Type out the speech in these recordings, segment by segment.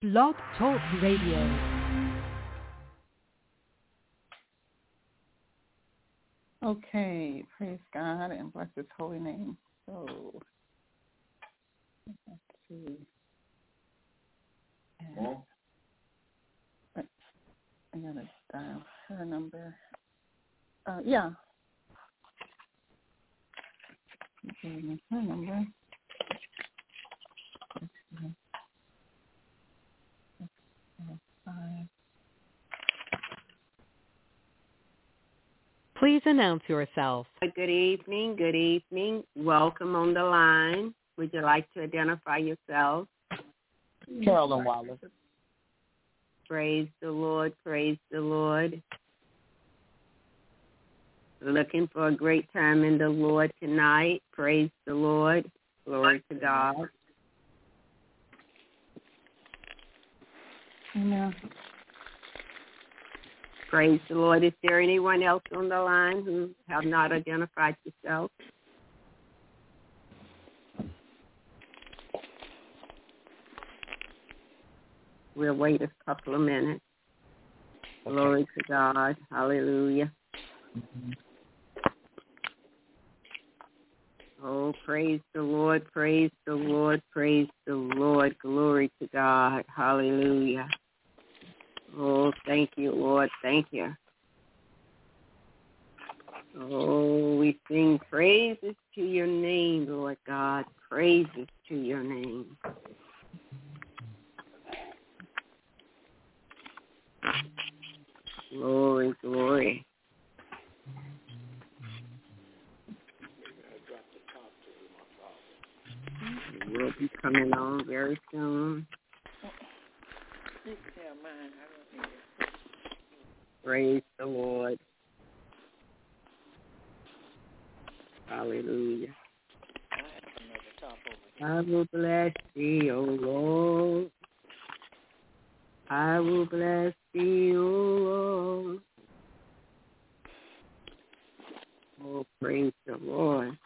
Blog Talk Radio. Okay, praise God and bless His holy name. So, let's see. And, I gotta dial her number. Yeah. Okay, her number. Please announce yourself. Good evening. Good evening. Welcome on the line. Would you like to identify yourself? Carolyn Wallace. Praise the Lord. Praise the Lord. Looking for a great time in the Lord tonight. Praise the Lord. Glory to God. Amen. Praise the Lord. Is there anyone else on the line who have not identified yourself? We'll wait a couple of minutes. Glory to God. Hallelujah. Oh, praise the Lord. Praise the Lord. Praise the Lord. Glory to God. Hallelujah. Oh, thank you, Lord. Thank you. Oh, we sing praises to your name, Lord God. Praises to your name. Glory, glory. We'll be coming on very soon. Praise the Lord. Hallelujah. I will bless thee, O Lord. I will bless thee, O Lord. Oh, praise the Lord.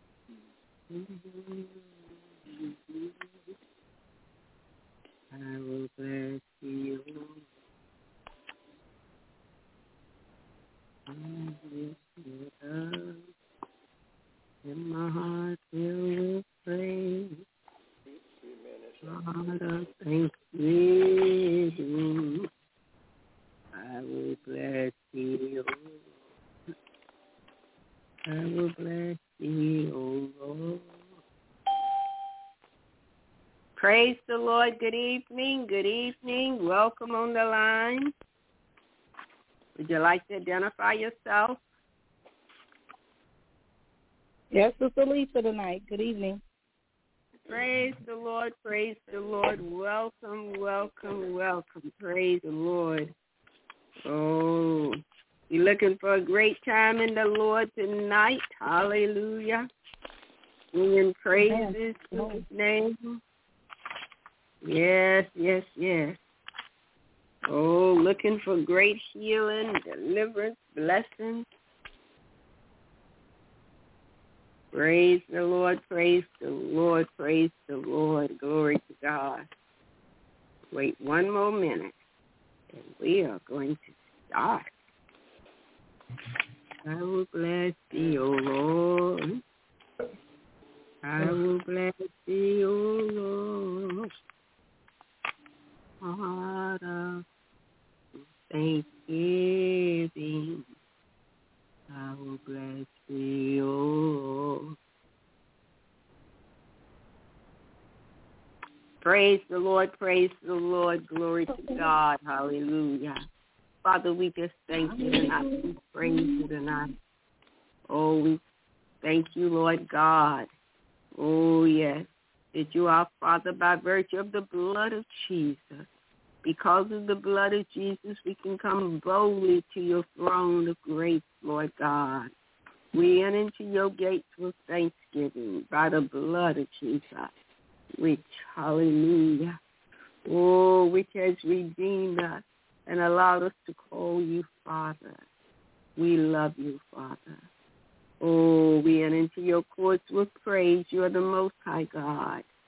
I will bless thee, O Lord. And my heart filled with praise, heart of thanksgiving. I will bless thee, O Lord. I will bless thee, O Lord. Praise the Lord. Good evening. Good evening. Welcome on the line. Would you like to identify yourself? Yes, Sister Lisa tonight. Good evening. Praise the Lord. Praise the Lord. Welcome, welcome, welcome. Praise the Lord. Oh, you're looking for a great time in the Lord tonight. Hallelujah. Singing praises to His name. Yes, yes, yes. Oh, looking for great healing, deliverance, blessings. Praise the Lord, praise the Lord, praise the Lord. Glory to God. Wait one more minute, and we are going to start. I will bless thee, O Lord. I will bless thee, O Lord. Heart of thanksgiving, I will bless thee, O Lord. Praise the Lord, praise the Lord, glory to God, hallelujah. Father, we just thank you tonight, we praise you tonight. Oh, we thank you, Lord God. Oh, yes, that you are Father by virtue of the blood of Jesus. Because of the blood of Jesus, we can come boldly to your throne of grace, Lord God. We enter into your gates with thanksgiving by the blood of Jesus, which, hallelujah, oh, which has redeemed us and allowed us to call you Father. We love you, Father. Oh, we enter into your courts with praise. You are the Most High God.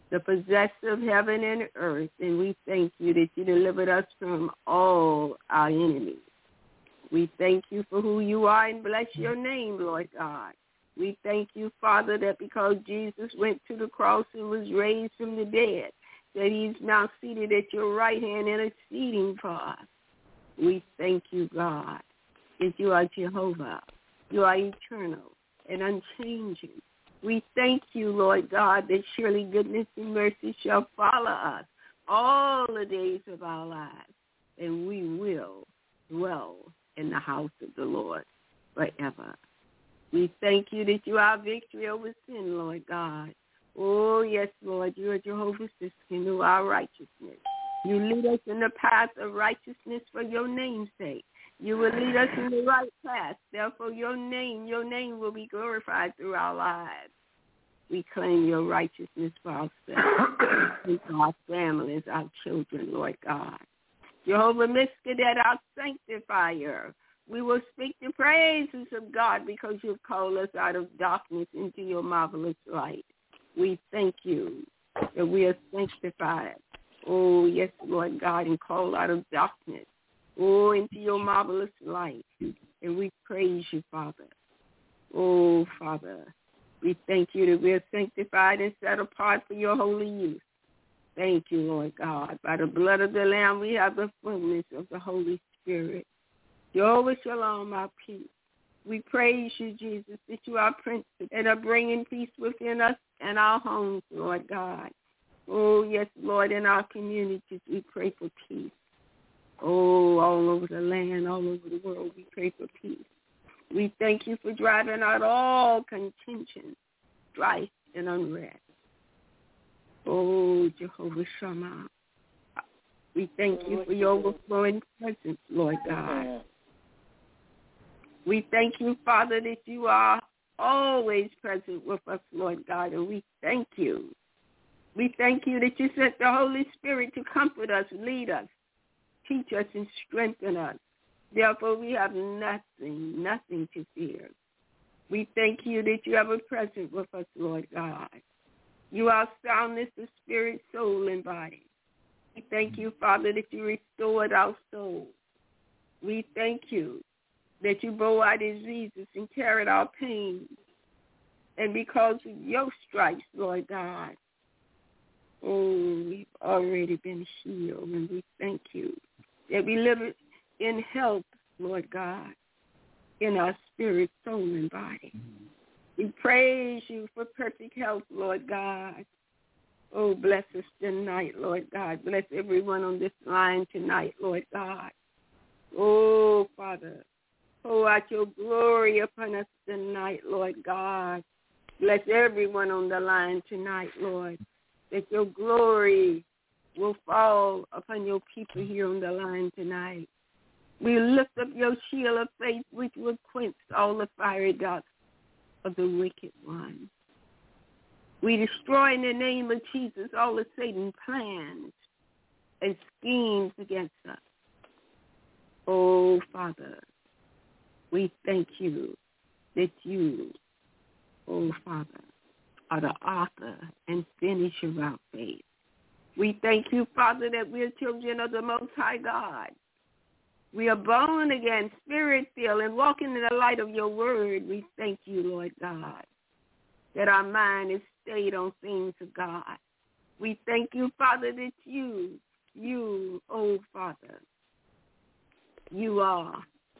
the possessor of heaven and earth, and we thank you that you delivered us from all our enemies. We thank you for who you are and bless your name, Lord God. We thank you, Father, that because Jesus went to the cross and was raised from the dead, that he's now seated at your right hand interceding for us. We thank you, God, that you are Jehovah. You are eternal and unchanging. We thank you, Lord God, that surely goodness and mercy shall follow us all the days of our lives, and we will dwell in the house of the Lord forever. We thank you that you are victory over sin, Lord God. Oh, yes, Lord, you are Jehovah Siskinu, our righteousness. You lead us in the path of righteousness for your name's sake. You will lead us in the right path. Therefore, your name will be glorified through our lives. We claim your righteousness for ourselves, and for our families, our children, Lord God. Jehovah Miskadet, our sanctifier. We will speak the praises of God because you've called us out of darkness into your marvelous light. We thank you that we are sanctified. Oh, yes, Lord God, and called out of darkness. Oh, into your marvelous light. And we praise you, Father. Oh, Father, we thank you that we are sanctified and set apart for your holy use. Thank you, Lord God. By the blood of the Lamb, we have the fullness of the Holy Spirit. Jehovah Shalom, our peace. We praise you, Jesus, that you are Prince and are bringing peace within us and our homes, Lord God. Oh, yes, Lord, in our communities, we pray for peace. Oh, all over the land, all over the world, we pray for peace. We thank you for driving out all contention, strife, and unrest. Oh, Jehovah Shammah, we thank you for your overflowing presence, Lord God. We thank you, Father, that you are always present with us, Lord God, and we thank you. We thank you that you sent the Holy Spirit to comfort us, lead us, teach us, and strengthen us. Therefore, we have nothing to fear. We thank you that you have a presence with us, Lord God. You are soundness of spirit, soul, and body. We thank you, Father, that you restored our soul. We thank you that you bore our diseases and carried our pain. And because of your stripes, Lord God, oh, we've already been healed, and we thank you that we live in health, Lord God, in our spirit, soul, and body. We praise you for perfect health, Lord God. Oh, bless us tonight, Lord God. Bless everyone on this line tonight, Lord God. Oh, Father, pour out your glory upon us tonight, Lord God. Bless everyone on the line tonight, Lord, that your glory will fall upon your people here on the line tonight. We lift up your shield of faith, which will quench all the fiery darts of the wicked one. We destroy in the name of Jesus all of Satan's plans and schemes against us. Oh, Father, we thank you that you, oh, Father, are the author and finisher of our faith. We thank you, Father, that we are children of the Most High God. We are born again, spirit-filled, and walking in the light of your word. We thank you, Lord God, that our mind is stayed on things of God. We thank you, Father, that you, oh, Father, you are,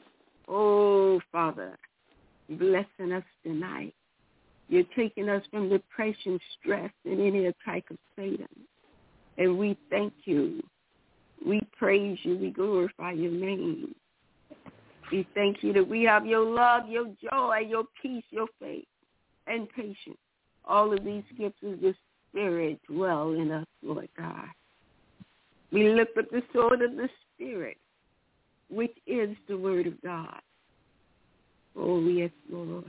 oh, Father, blessing us tonight. You're taking us from depression, stress, and any attack of Satan. And we thank you. We praise you. We glorify your name. We thank you that we have your love, your joy, your peace, your faith, and patience. All of these gifts of the Spirit dwell in us, Lord God. We lift up the sword of the Spirit, which is the word of God. Oh, yes, Lord.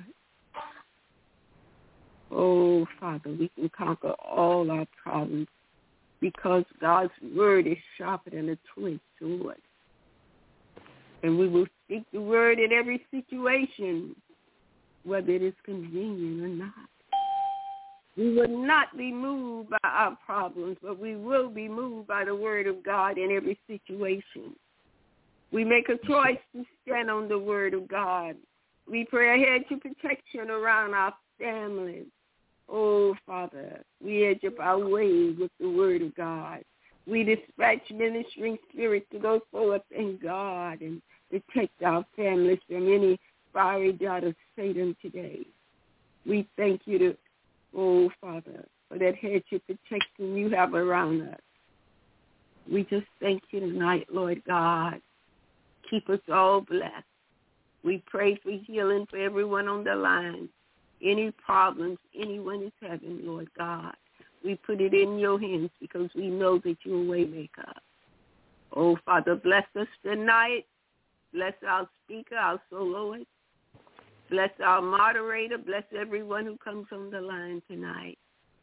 Oh, Father, we can conquer all our problems because God's word is sharper than a two-edged sword. And we will speak the word in every situation, whether it is convenient or not. We will not be moved by our problems, but we will be moved by the word of God in every situation. We make a choice to stand on the word of God. We pray a hedge of protection around our families. Oh, Father, we edge up our way with the word of God. We dispatch ministering spirits to go forth in God and protect our families from any fiery dart of Satan today. We thank you, oh, Father, for that hedge of protection you have around us. We just thank you tonight, Lord God. Keep us all blessed. We pray for healing for everyone on the line. Any problems anyone is having, Lord God, we put it in your hands because we know that you're a way maker. Oh, Father, bless us tonight. Bless our speaker, our soloist. Bless our moderator. Bless everyone who comes on the line tonight.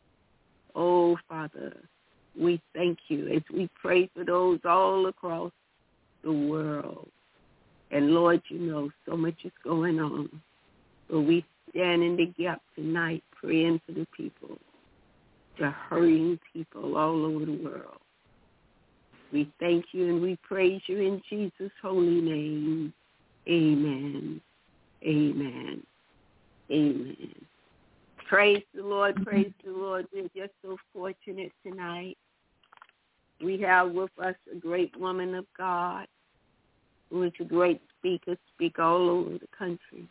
Oh, Father, we thank you as we pray for those all across the world. And, Lord, you know so much is going on. So we stand in the gap tonight praying for the people, the hurting people all over the world. We thank you and we praise you in Jesus' holy name. Amen. Amen. Amen. Praise the Lord. Praise the Lord. We're just so fortunate tonight. We have with us a great woman of God who is a great speaker, speak all over the country,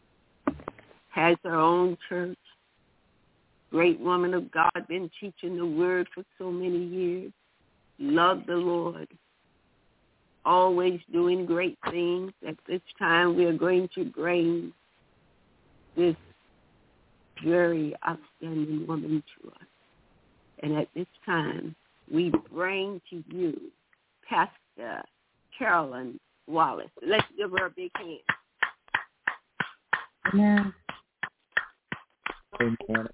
has her own church. Great woman of God, been teaching the word for so many years. Love the Lord. Always doing great things. At this time, we are going to bring this very outstanding woman to us. And at this time, we bring to you Pastor Carolyn Wallace. Let's give her a big hand. Amen. Amen.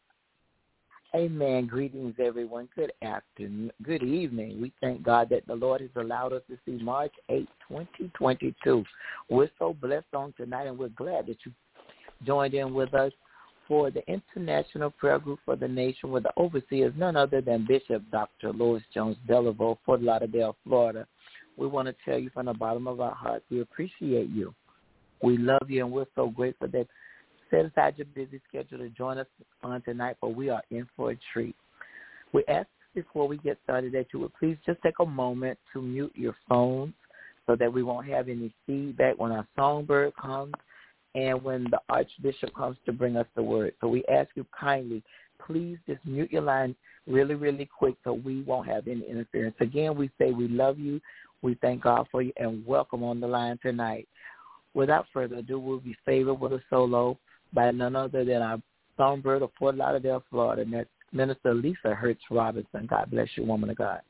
Amen. Greetings, everyone. Good afternoon. Good evening. We thank God that the Lord has allowed us to see March 8, 2022. We're so blessed on tonight, and we're glad that you joined in with us for the International Prayer Group for the Nation, with the overseers none other than Bishop Dr. Lois Jones Delaveau, Fort Lauderdale, Florida. We want to tell you from the bottom of our hearts, we appreciate you. We love you, and we're so grateful that set aside your busy schedule to join us on tonight, for we are in for a treat. We ask before we get started that you would please just take a moment to mute your phones so that we won't have any feedback when our songbird comes and when the Archbishop comes to bring us the word. So we ask you kindly, please just mute your line really, really quick so we won't have any interference. Again, we say we love you, we thank God for you, and welcome on the line tonight. Without further ado, we'll be favored with a solo by none other than our songbird of Fort Lauderdale, Florida, and that's Minister Lisa Hertz Robinson. God bless you, woman of God.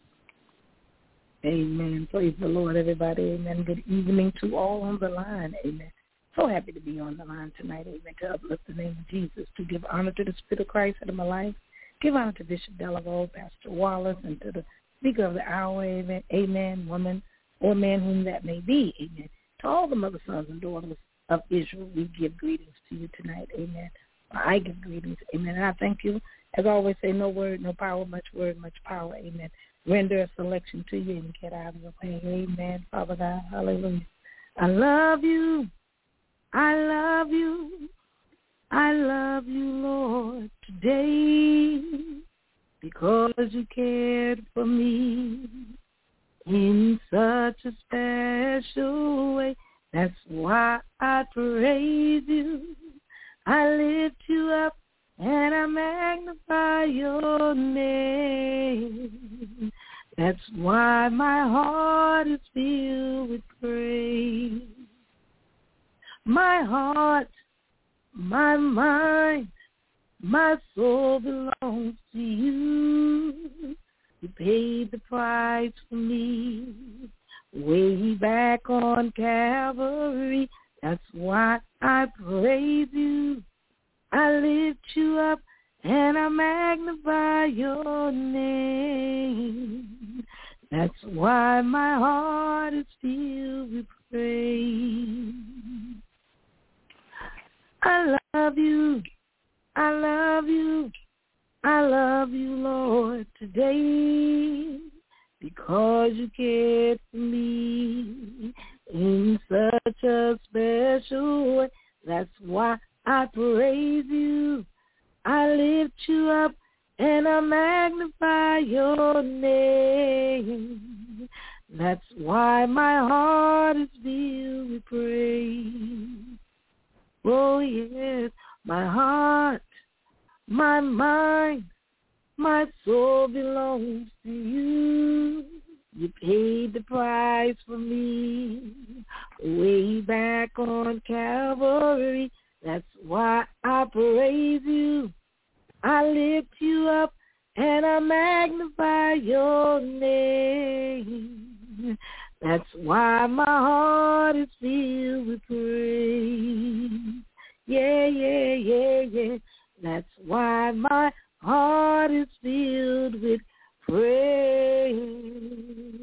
Amen. Praise the Lord, everybody. Amen. Good evening to all on the line. Amen. So happy to be on the line tonight. Amen. To uplift the name of Jesus, to give honor to the Spirit of Christ out of my life. Give honor to Bishop Delaveau, Pastor Wallace, and to the speaker of the hour. Amen. Amen. Woman or man, whom that may be. Amen. To all the mother, sons, and daughters of Israel, we give greetings to you tonight. Amen. I give greetings. Amen. And I thank you. As I always say, no word, no power, much word, much power. Amen. Render a selection to you and get out of your way. Amen. Father God, hallelujah. I love you. I love you. I love you, Lord, today because you cared for me in such a special way. That's why I praise you. I lift you up and I magnify your name. That's why my heart is filled with praise. My heart, my mind, my soul belongs to you. You paid the price for me way back on Calvary. That's why I praise you. I lift you up and I magnify your name. That's why my heart is filled with praise. I love you. I love you. I love you, Lord, today because you cared for me in such a special way. That's why I praise you. I lift you up and I magnify your name. That's why my heart is filled with praise. Oh, yes, my heart, my mind, my soul belongs to you. You paid the price for me way back on Calvary. That's why I praise you. I lift you up and I magnify your name. That's why my heart is filled with praise. Yeah, yeah, yeah, yeah. That's why my heart is filled with praise.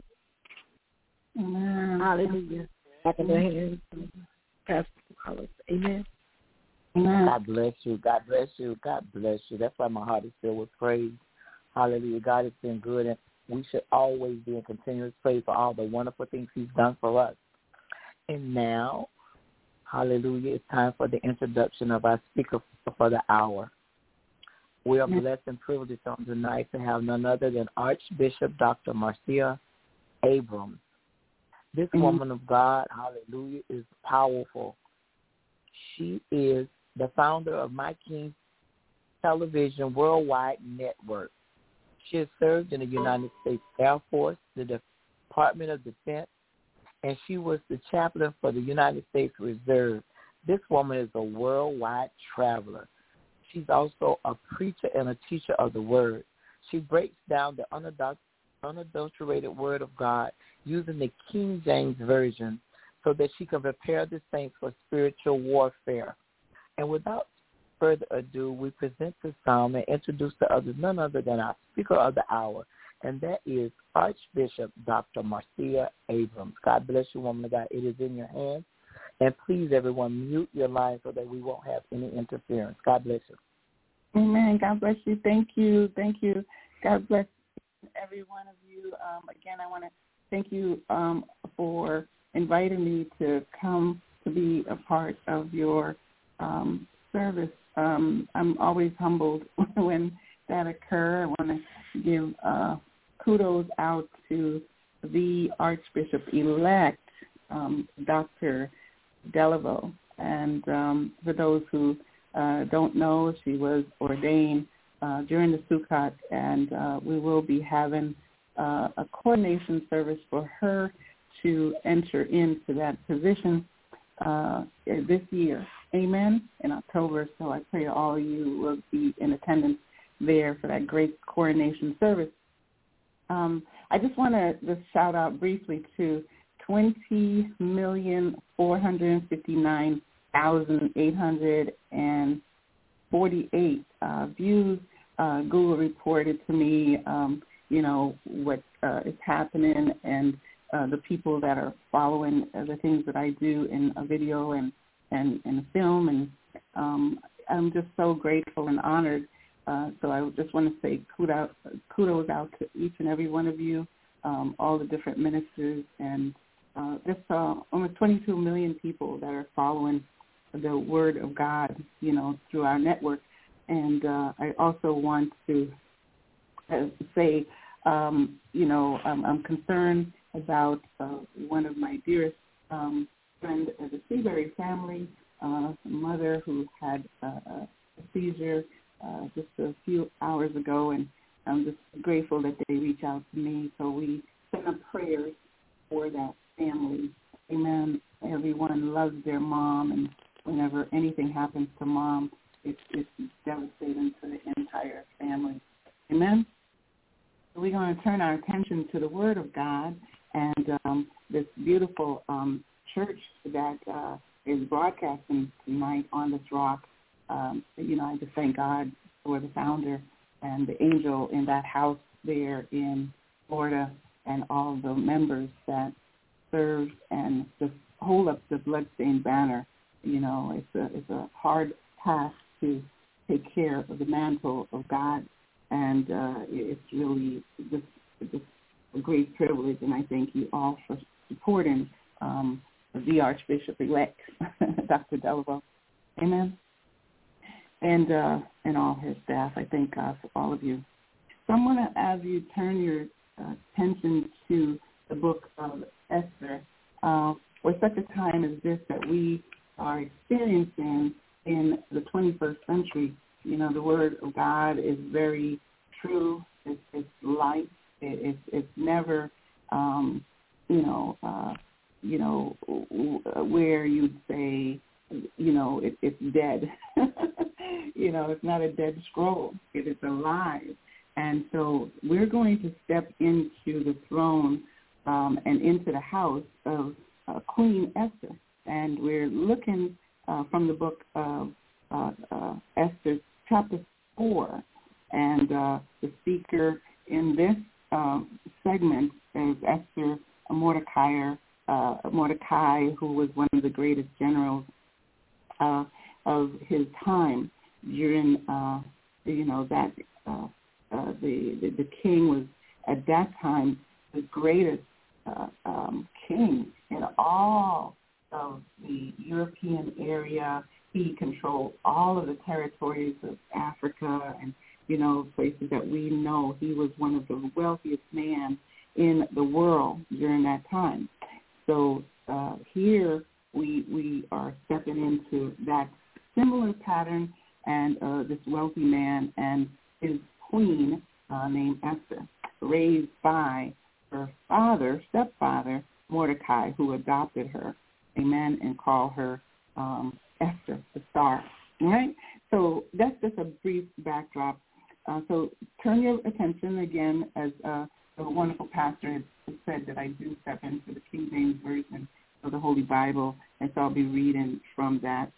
Amen. Hallelujah. Back in the hands of Pastor Wallace. Amen. Amen. God bless you. God bless you. God bless you. That's why my heart is filled with praise. Hallelujah. God has been good, and we should always be in continuous praise for all the wonderful things he's done for us. And now, hallelujah, it's time for the introduction of our speaker for the hour. We are blessed and privileged on tonight to have none other than Archbishop Dr. Marcia Abrams. This woman of God, hallelujah, is powerful. She is the founder of My King Television Worldwide Network. She has served in the United States Air Force, the Department of Defense, and she was the chaplain for the United States Reserve. This woman is a worldwide traveler. She's also a preacher and a teacher of the Word. She breaks down the unadulterated Word of God using the King James Version so that she can prepare the saints for spiritual warfare. And without further ado, we present this psalm and introduce to others none other than our speaker of the hour, and that is Archbishop Dr. Marcia Abrams. God bless you, woman of God. It is in your hands. And please, everyone, mute your line so that we won't have any interference. God bless you. Amen. God bless you. Thank you. Thank you. God bless every one of you. Again, I want to thank you for inviting me to come to be a part of your service. I'm always humbled when that occurs. I want to give kudos out to the Archbishop-elect, Dr. Delaveau. And for those who don't know, she was ordained during the Sukkot, and we will be having a coordination service for her to enter into that position this year. Amen. In October. So I pray all of you will be in attendance there for that great coronation service. I just want to just shout out briefly to 20,459,848 views. Google reported to me, what is happening and the people that are following the things that I do in a video and a film. And I'm just so grateful and honored. So I just want to say kudos out to each and every one of you, all the different ministers, and just almost 22 million people that are following the Word of God, through our network. And I also want to say, I'm concerned about one of my dearest friends of the Seabury family, a mother who had a seizure just a few hours ago, and I'm just grateful that they reach out to me. So we send up prayers for that family. Amen. Everyone loves their mom, and whenever anything happens to mom, it's devastating to the entire family. Amen. So we're going to turn our attention to the Word of God and this beautiful church that is broadcasting tonight on this rock. I just thank God for the founder and the angel in that house there in Florida and all the members that serve and just hold up the bloodstained banner. It's a hard task to take care of the mantle of God and it's really just a great privilege, and I thank you all for supporting the Archbishop-elect, Dr. Delaveau. Amen. And all her staff. I thank God for all of you. So I'm going to have you turn your attention to the book of Esther. For such a time as this that we are experiencing in the 21st century, you know, the Word of God is very true. It's life. It's never, where you'd say, it's dead. It's not a dead scroll. It is alive. And so we're going to step into the throne and into the house of Queen Esther. And we're looking from the book of Esther, chapter 4. And the speaker in this segment is Esther Mordecai, who was one of the greatest generals of his time during, the king was at that time the greatest king in all of the European area. He controlled all of the territories of Africa and, places that we know. He was one of the wealthiest men in the world during that time. So here we are stepping into that similar pattern, and this wealthy man and his queen named Esther, raised by her stepfather, Mordecai, who adopted her, amen, and called her Esther, the star. All right? So that's just a brief backdrop. So turn your attention again, as a wonderful pastor has said, that I do step into the King James Version of the Holy Bible, and so I'll be reading from that.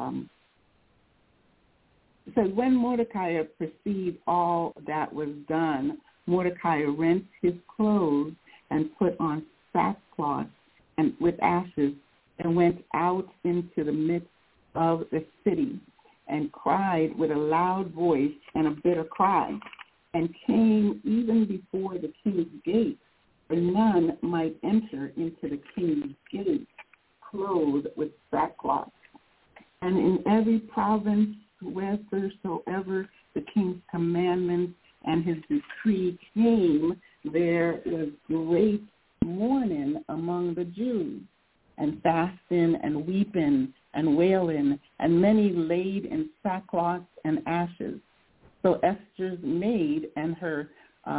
So when Mordecai perceived all that was done, Mordecai rent his clothes and put on sackcloth and with ashes, and went out into the midst of the city, and cried with a loud voice and a bitter cry, and came even before the king's gate, for none might enter into the king's gate clothed with sackcloth. And in every province whithersoever the king's commandment and his decree came, there was great mourning among the Jews, and fasting and weeping and wailing, and many laid in sackcloth and ashes. So Esther's maid and her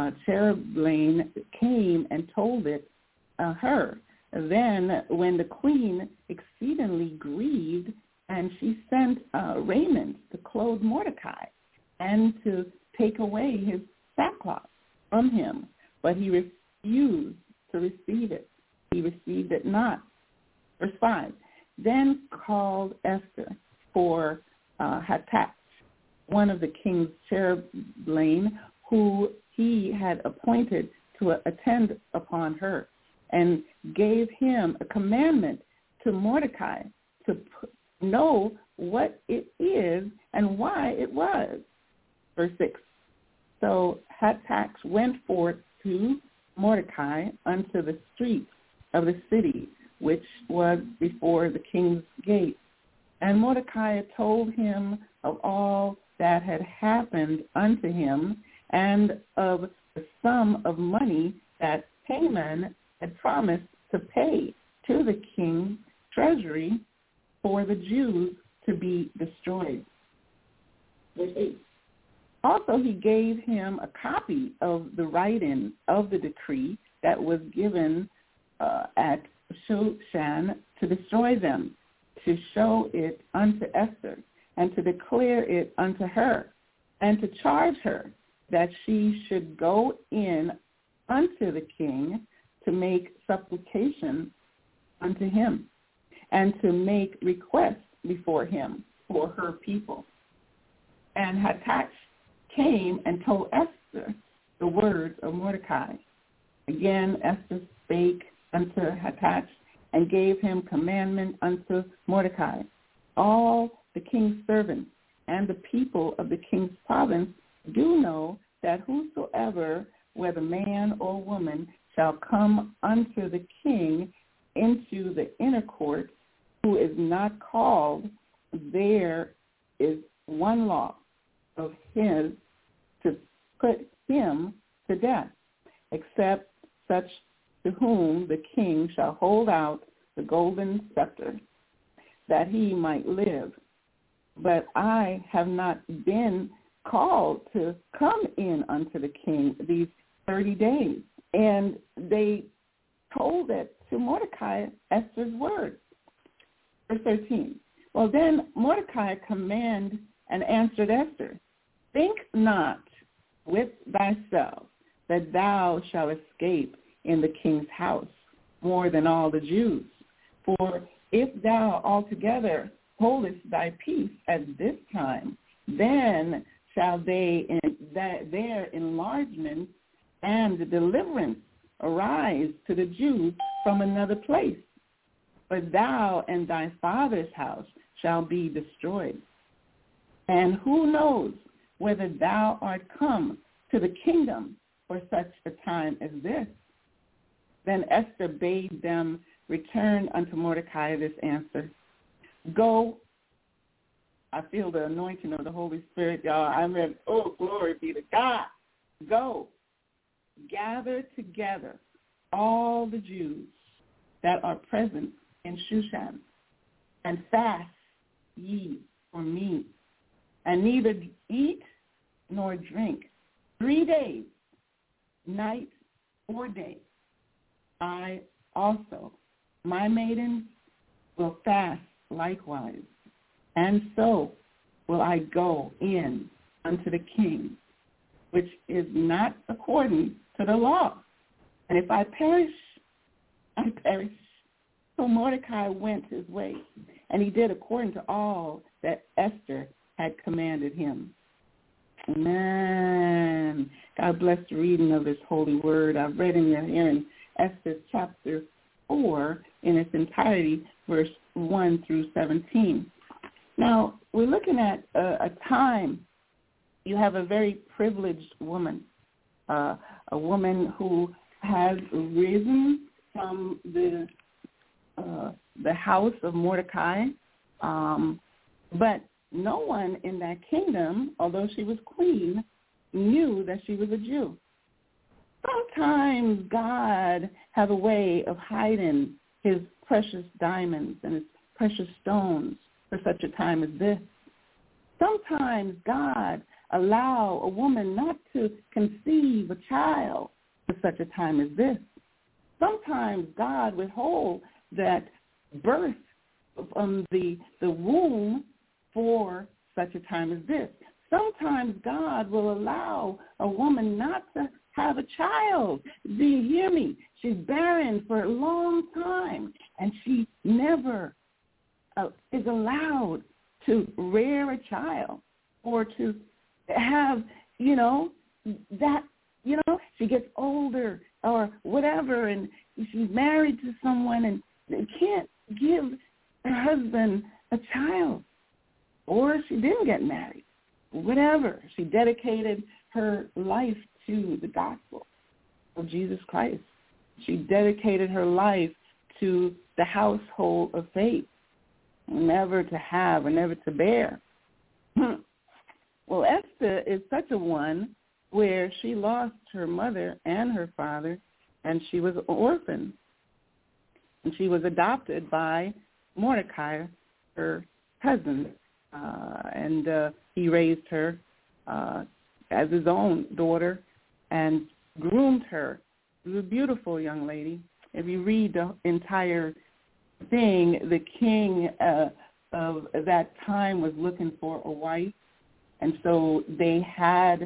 cherubim came and told it her. Then when the queen exceedingly grieved, and she sent raiment to clothe Mordecai and to take away his sackcloth from him, but he refused to receive it. He received it not. Verse 5, then called Esther for Hathach, one of the king's cherubim, who he had appointed to attend upon her, and gave him a commandment to Mordecai to know what it is and why it was. Verse 6, so Hathach went forth to Mordecai unto the streets of the city, which was before the king's gate. And Mordecai told him of all that had happened unto him, and of the sum of money that Haman had promised to pay to the king's treasury for the Jews to be destroyed. Verse 8. Also he gave him a copy of the writing of the decree that was given at Shushan to destroy them, to show it unto Esther, and to declare it unto her, and to charge her that she should go in unto the king to make supplication unto him, and to make request before him for her people. And Hathach came and told Esther the words of Mordecai. Again Esther spake unto Hathach, and gave him commandment unto Mordecai. All the king's servants and the people of the king's province do know that whosoever, whether man or woman, shall come unto the king into the inner court, who is not called, there is one law of his to put him to death, except such to whom the king shall hold out the golden scepter, that he might live. But I have not been called to come in unto the king these 30 days. And they told it to Mordecai, Esther's words. Verse 13. Well, then Mordecai commanded and answered Esther, think not with thyself that thou shalt escape in the king's house more than all the Jews. For if thou altogether holdest thy peace at this time, then shall their enlargement and deliverance arise to the Jews from another place. But thou and thy father's house shall be destroyed. And who knows whether thou art come to the kingdom for such a time as this? Then Esther bade them return unto Mordecai this answer. Go. I feel the anointing of the Holy Spirit, y'all. I mean, oh, glory be to God. Go. Gather together all the Jews that are present in Shushan, and fast ye for me, and neither eat nor drink 3 days, night or day. I also, my maidens, will fast likewise, and so will I go in unto the king, which is not according to the law. And if I perish, I perish. So Mordecai went his way, and he did according to all that Esther had commanded him. Amen. God bless the reading of his holy word. I've read in here in Esther chapter 4 in its entirety, verse 1 through 17. Now, we're looking at a time. You have a very privileged woman, a woman who has risen from the house of Mordecai, but no one in that kingdom, although she was queen, knew that she was a Jew. Sometimes God has a way of hiding his precious diamonds and his precious stones for such a time as this. Sometimes God allow a woman not to conceive a child for such a time as this. Sometimes God withhold that birth from the womb for such a time as this. Sometimes God will allow a woman not to have a child. Do you hear me? She's barren for a long time, and she never is allowed to rear a child or to have, that, she gets older or whatever, and she's married to someone and they can't give her husband a child, or she didn't get married, whatever. She dedicated her life to the gospel of Jesus Christ. She dedicated her life to the household of faith, never to have or never to bear. Well, Esther is such a one where she lost her mother and her father, and she was an orphan. And she was adopted by Mordecai, her husband, and he raised her as his own daughter and groomed her. She was a beautiful young lady. If you read the entire thing, the king of that time was looking for a wife, and so they had,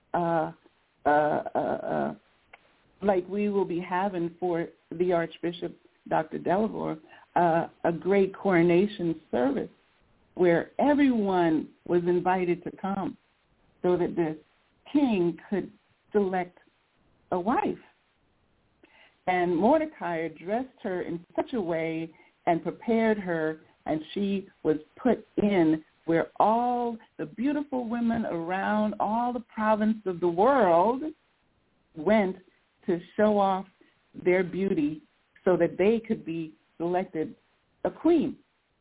like we will be having for the Archbishop Dr. Delvaux, a great coronation service where everyone was invited to come so that the king could select a wife. And Mordecai addressed her in such a way and prepared her, and she was put in where all the beautiful women around all the province of the world went to show off their beauty so that they could be selected a queen.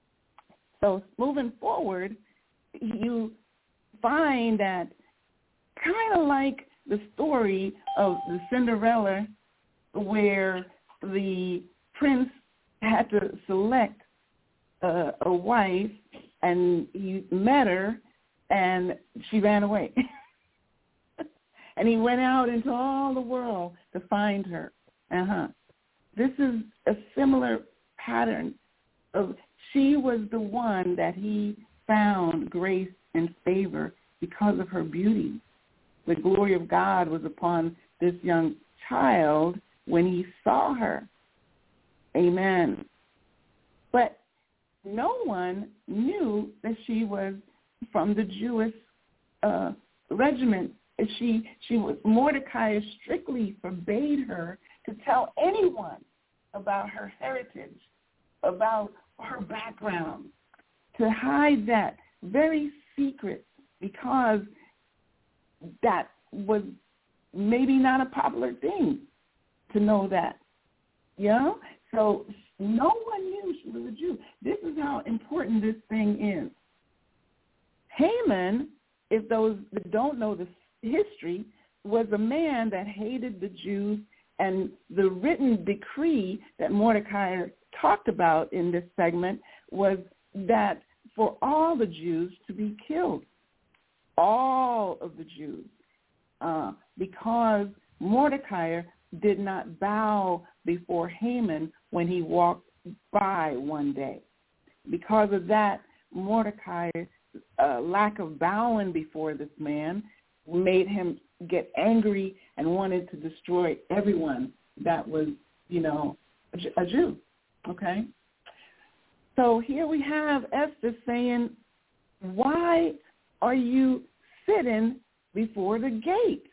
So moving forward, you find that kind of like the story of the Cinderella, where the prince had to select a wife, and he met her, and she ran away. And he went out into all the world to find her. This is a similar pattern of she was the one that he found grace and favor because of her beauty. The glory of God was upon this young child when he saw her. Amen. But no one knew that she was from the Jewish regiment. Mordecai strictly forbade her to tell anyone about her heritage, about her background, to hide that very secret, because that was maybe not a popular thing to know that. You know? So no one knew she was a Jew. This is how important this thing is. Haman, if those that don't know the history, was a man that hated the Jews, and the written decree that Mordecai talked about in this segment was that for all the Jews to be killed, all of the Jews, because Mordecai did not bow before Haman when he walked by one day. Because of that, Mordecai's lack of bowing before this man made him get angry and wanted to destroy everyone that was, a Jew. Okay? So here we have Esther saying, why are you sitting before the gate?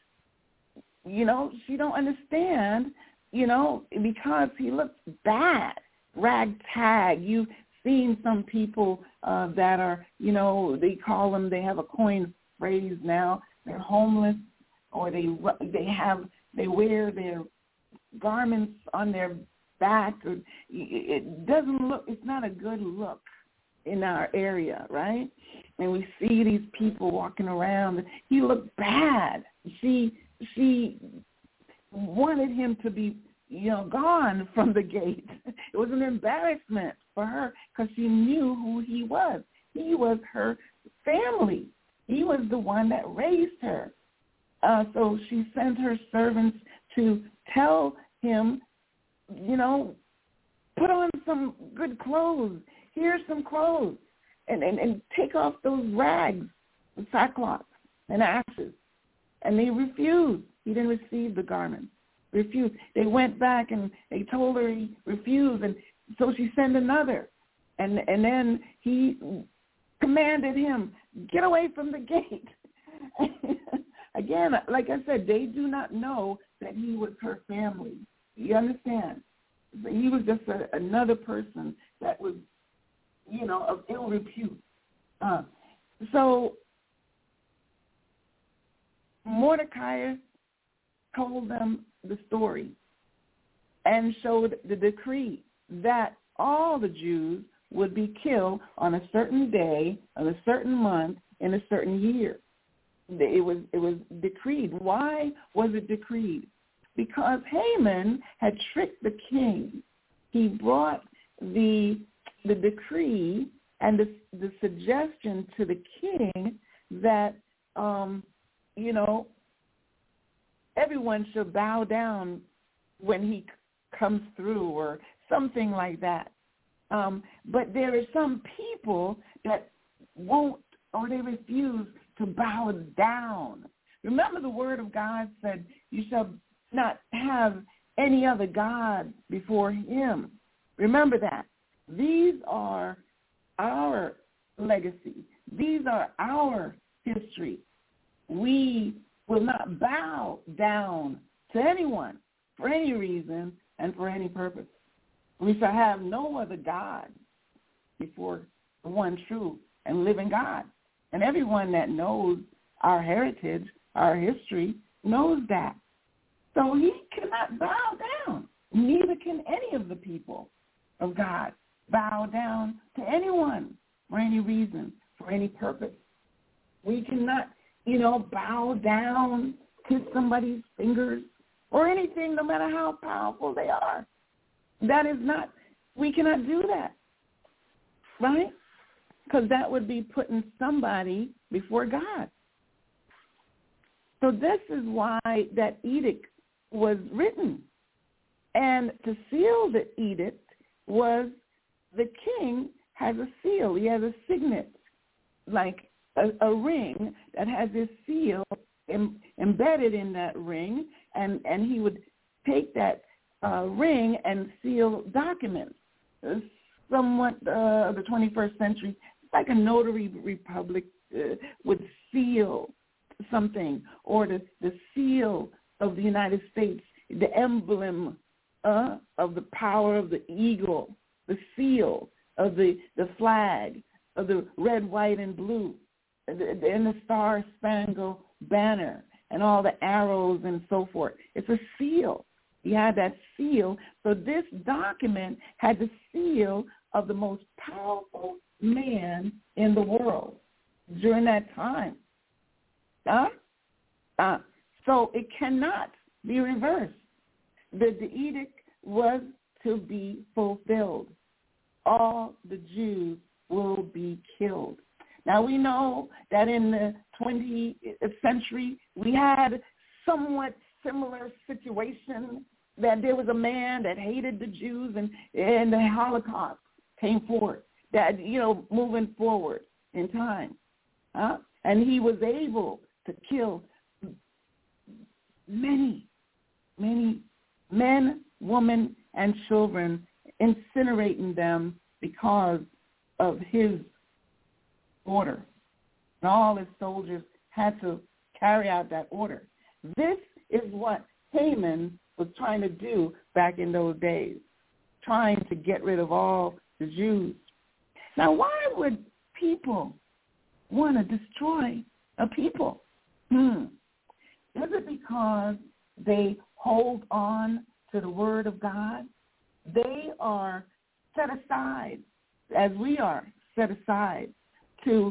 She don't understand, because he looks bad, ragtag. You've seen some people that are, they have a coined phrase now, they're homeless, or they wear their garments on their back. Or it doesn't look, it's not a good look in our area, right? And we see these people walking around. He looked bad. She wanted him to be, gone from the gate. It was an embarrassment for her because she knew who he was. He was her family. He was the one that raised her. So she sent her servants to tell him, put on some good clothes. Here's some clothes. And take off those rags, the sackcloth and ashes. And they refused. He didn't receive the garment. Refused. They went back and they told her he refused. And so she sent another. And then he commanded him, get away from the gate. Again, like I said, they do not know that he was her family. You understand? He was just another person that was, of ill repute. So Mordecai told them the story and showed the decree that all the Jews would be killed on a certain day, on a certain month, in a certain year. It was decreed. Why was it decreed? Because Haman had tricked the king. He brought the decree and the suggestion to the king that, everyone should bow down when he comes through or something like that. But there are some people that won't, or they refuse to bow down. Remember, the word of God said, you shall not have any other God before him. Remember that. These are our legacy. These are our history. We will not bow down to anyone for any reason and for any purpose. We shall have no other God before the one true and living God. And everyone that knows our heritage, our history, knows that. So he cannot bow down. Neither can any of the people of God bow down to anyone for any reason, for any purpose. We cannot, bow down, kiss somebody's fingers or anything, no matter how powerful they are. We cannot do that, right? Because that would be putting somebody before God. So this is why that edict was written. And to seal the edict was the king has a seal. He has a signet, like a ring that has his seal embedded in that ring, and he would take that ring and seal documents. Somewhat the 21st century, it's like a notary republic would seal something, or the seal of the United States, the emblem of the power of the eagle, the seal of the flag of the red, white, and blue, and the Star-Spangled Banner, and all the arrows and so forth. It's a seal. He had that seal. So this document had the seal of the most powerful man in the world during that time. So it cannot be reversed. The edict was to be fulfilled. All the Jews will be killed. Now we know that in the 20th century we had somewhat similar situation, that there was a man that hated the Jews, and the Holocaust came forward, that, moving forward in time. And he was able to kill many, many men, women, and children, incinerating them because of his order. And all his soldiers had to carry out that order. This is what Haman was trying to do back in those days, trying to get rid of all the Jews. Now, why would people want to destroy a people? Is it because they hold on to the word of God? They are set aside, as we are set aside, to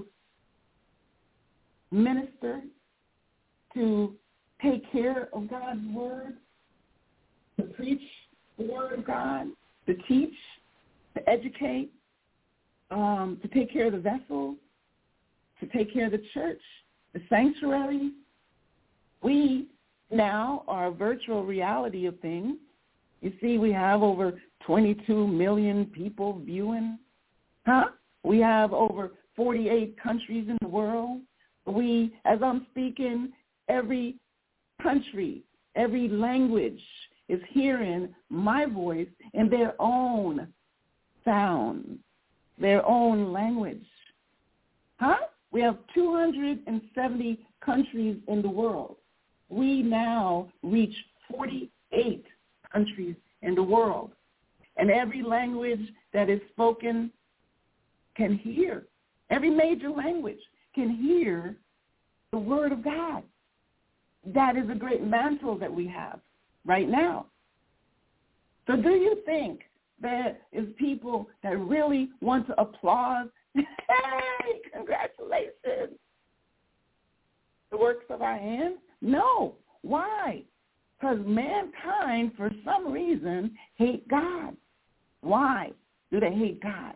minister, to take care of God's word, to preach the word of God, to teach, to educate, to take care of the vessels, to take care of the church, the sanctuary. We now are a virtual reality of things. You see, we have over 22 million people viewing. We have over 48 countries in the world. We, as I'm speaking, every country, every language is hearing my voice in their own sound, their own language. We have 270 countries in the world. We now reach 48 countries in the world. And every language that is spoken can hear. Every major language can hear the word of God. That is a great mantle that we have right now. So do you think there is people that really want to applaud? Hey, congratulations. The works of our hands? No. Why? Because mankind, for some reason, hate God. Why do they hate God?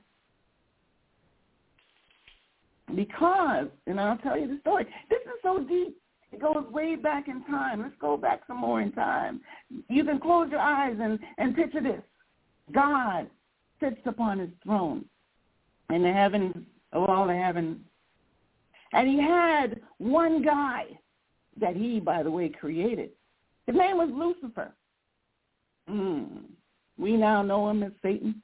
Because, and I'll tell you the story. This is so deep. It goes way back in time. Let's go back some more in time. You can close your eyes and picture this. God sits upon his throne in the heavens of all the heavens. And he had one guy that he, by the way, created. His name was Lucifer. We now know him as Satan.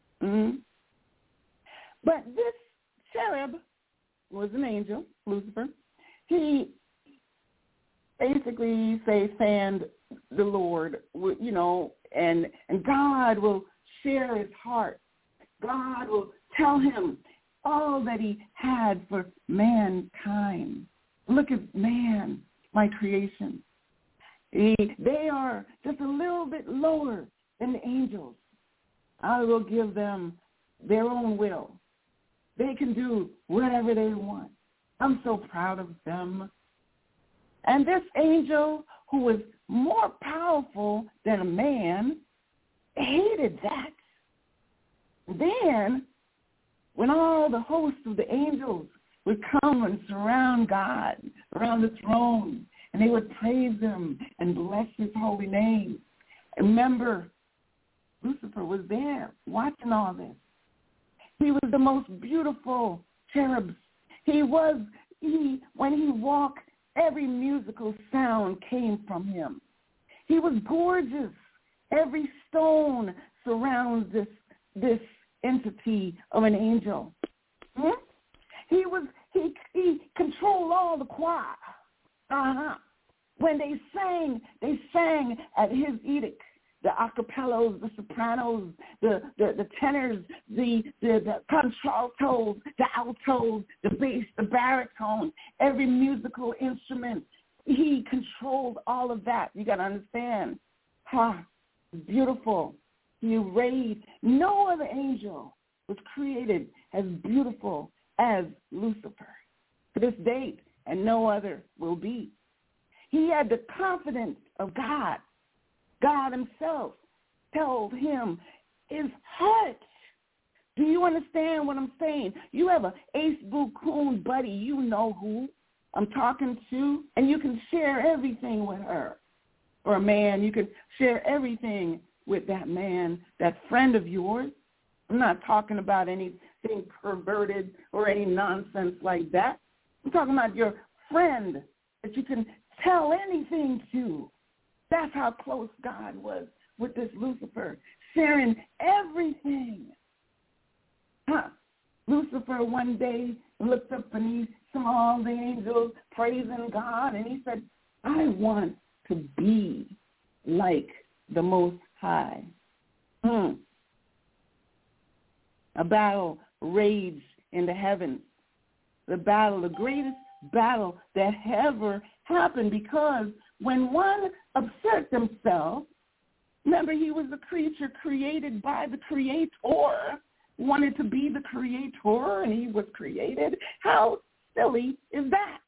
But this cherub was an angel, Lucifer. He basically fanned the Lord, and God will share his heart. God will tell him all that he had for mankind. Look at man, my creation. They are just a little bit lower than the angels. I will give them their own will. They can do whatever they want. I'm so proud of them. And this angel, who was more powerful than a man, hated that. Then, when all the hosts of the angels would come and surround God around the throne, and they would praise him and bless his holy name. Remember, Lucifer was there watching all this. He was the most beautiful cherub. When he walked, every musical sound came from him. He was gorgeous. Every stone surrounds this entity of an angel. He controlled all the choir. When they sang at his edict. The acapellas, the sopranos, the tenors, the contraltos, the altos, the bass, the baritone, every musical instrument. He controlled all of that. You got to understand. Beautiful. He arrayed. No other angel was created as beautiful as Lucifer to this date, and no other will be. He had the confidence of God. God himself told him his heart. Do you understand what I'm saying? You have an ace boo coon buddy, you know who I'm talking to, and you can share everything with her. Or a man, you can share everything with that man, that friend of yours. I'm not talking about anything perverted or any nonsense like that. I'm talking about your friend that you can tell anything to. That's how close God was with this Lucifer, sharing everything. Lucifer one day looked up and he saw all the angels praising God, and he said, I want to be like the Most High. A battle raged in the heavens. The greatest battle that ever happened, because when one upset himself, remember he was a creature created by the Creator, wanted to be the Creator, and he was created. How silly is that?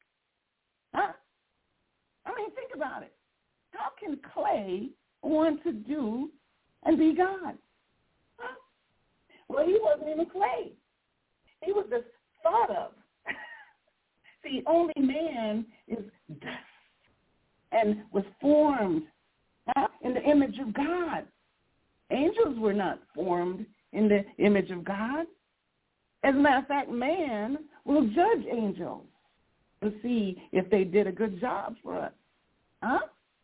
I mean, think about it. How can clay want to do and be God? Well, he wasn't even clay. He was just thought of. See, only man is dust and was formed in the image of God. Angels were not formed in the image of God. As a matter of fact, man will judge angels to see if they did a good job for us.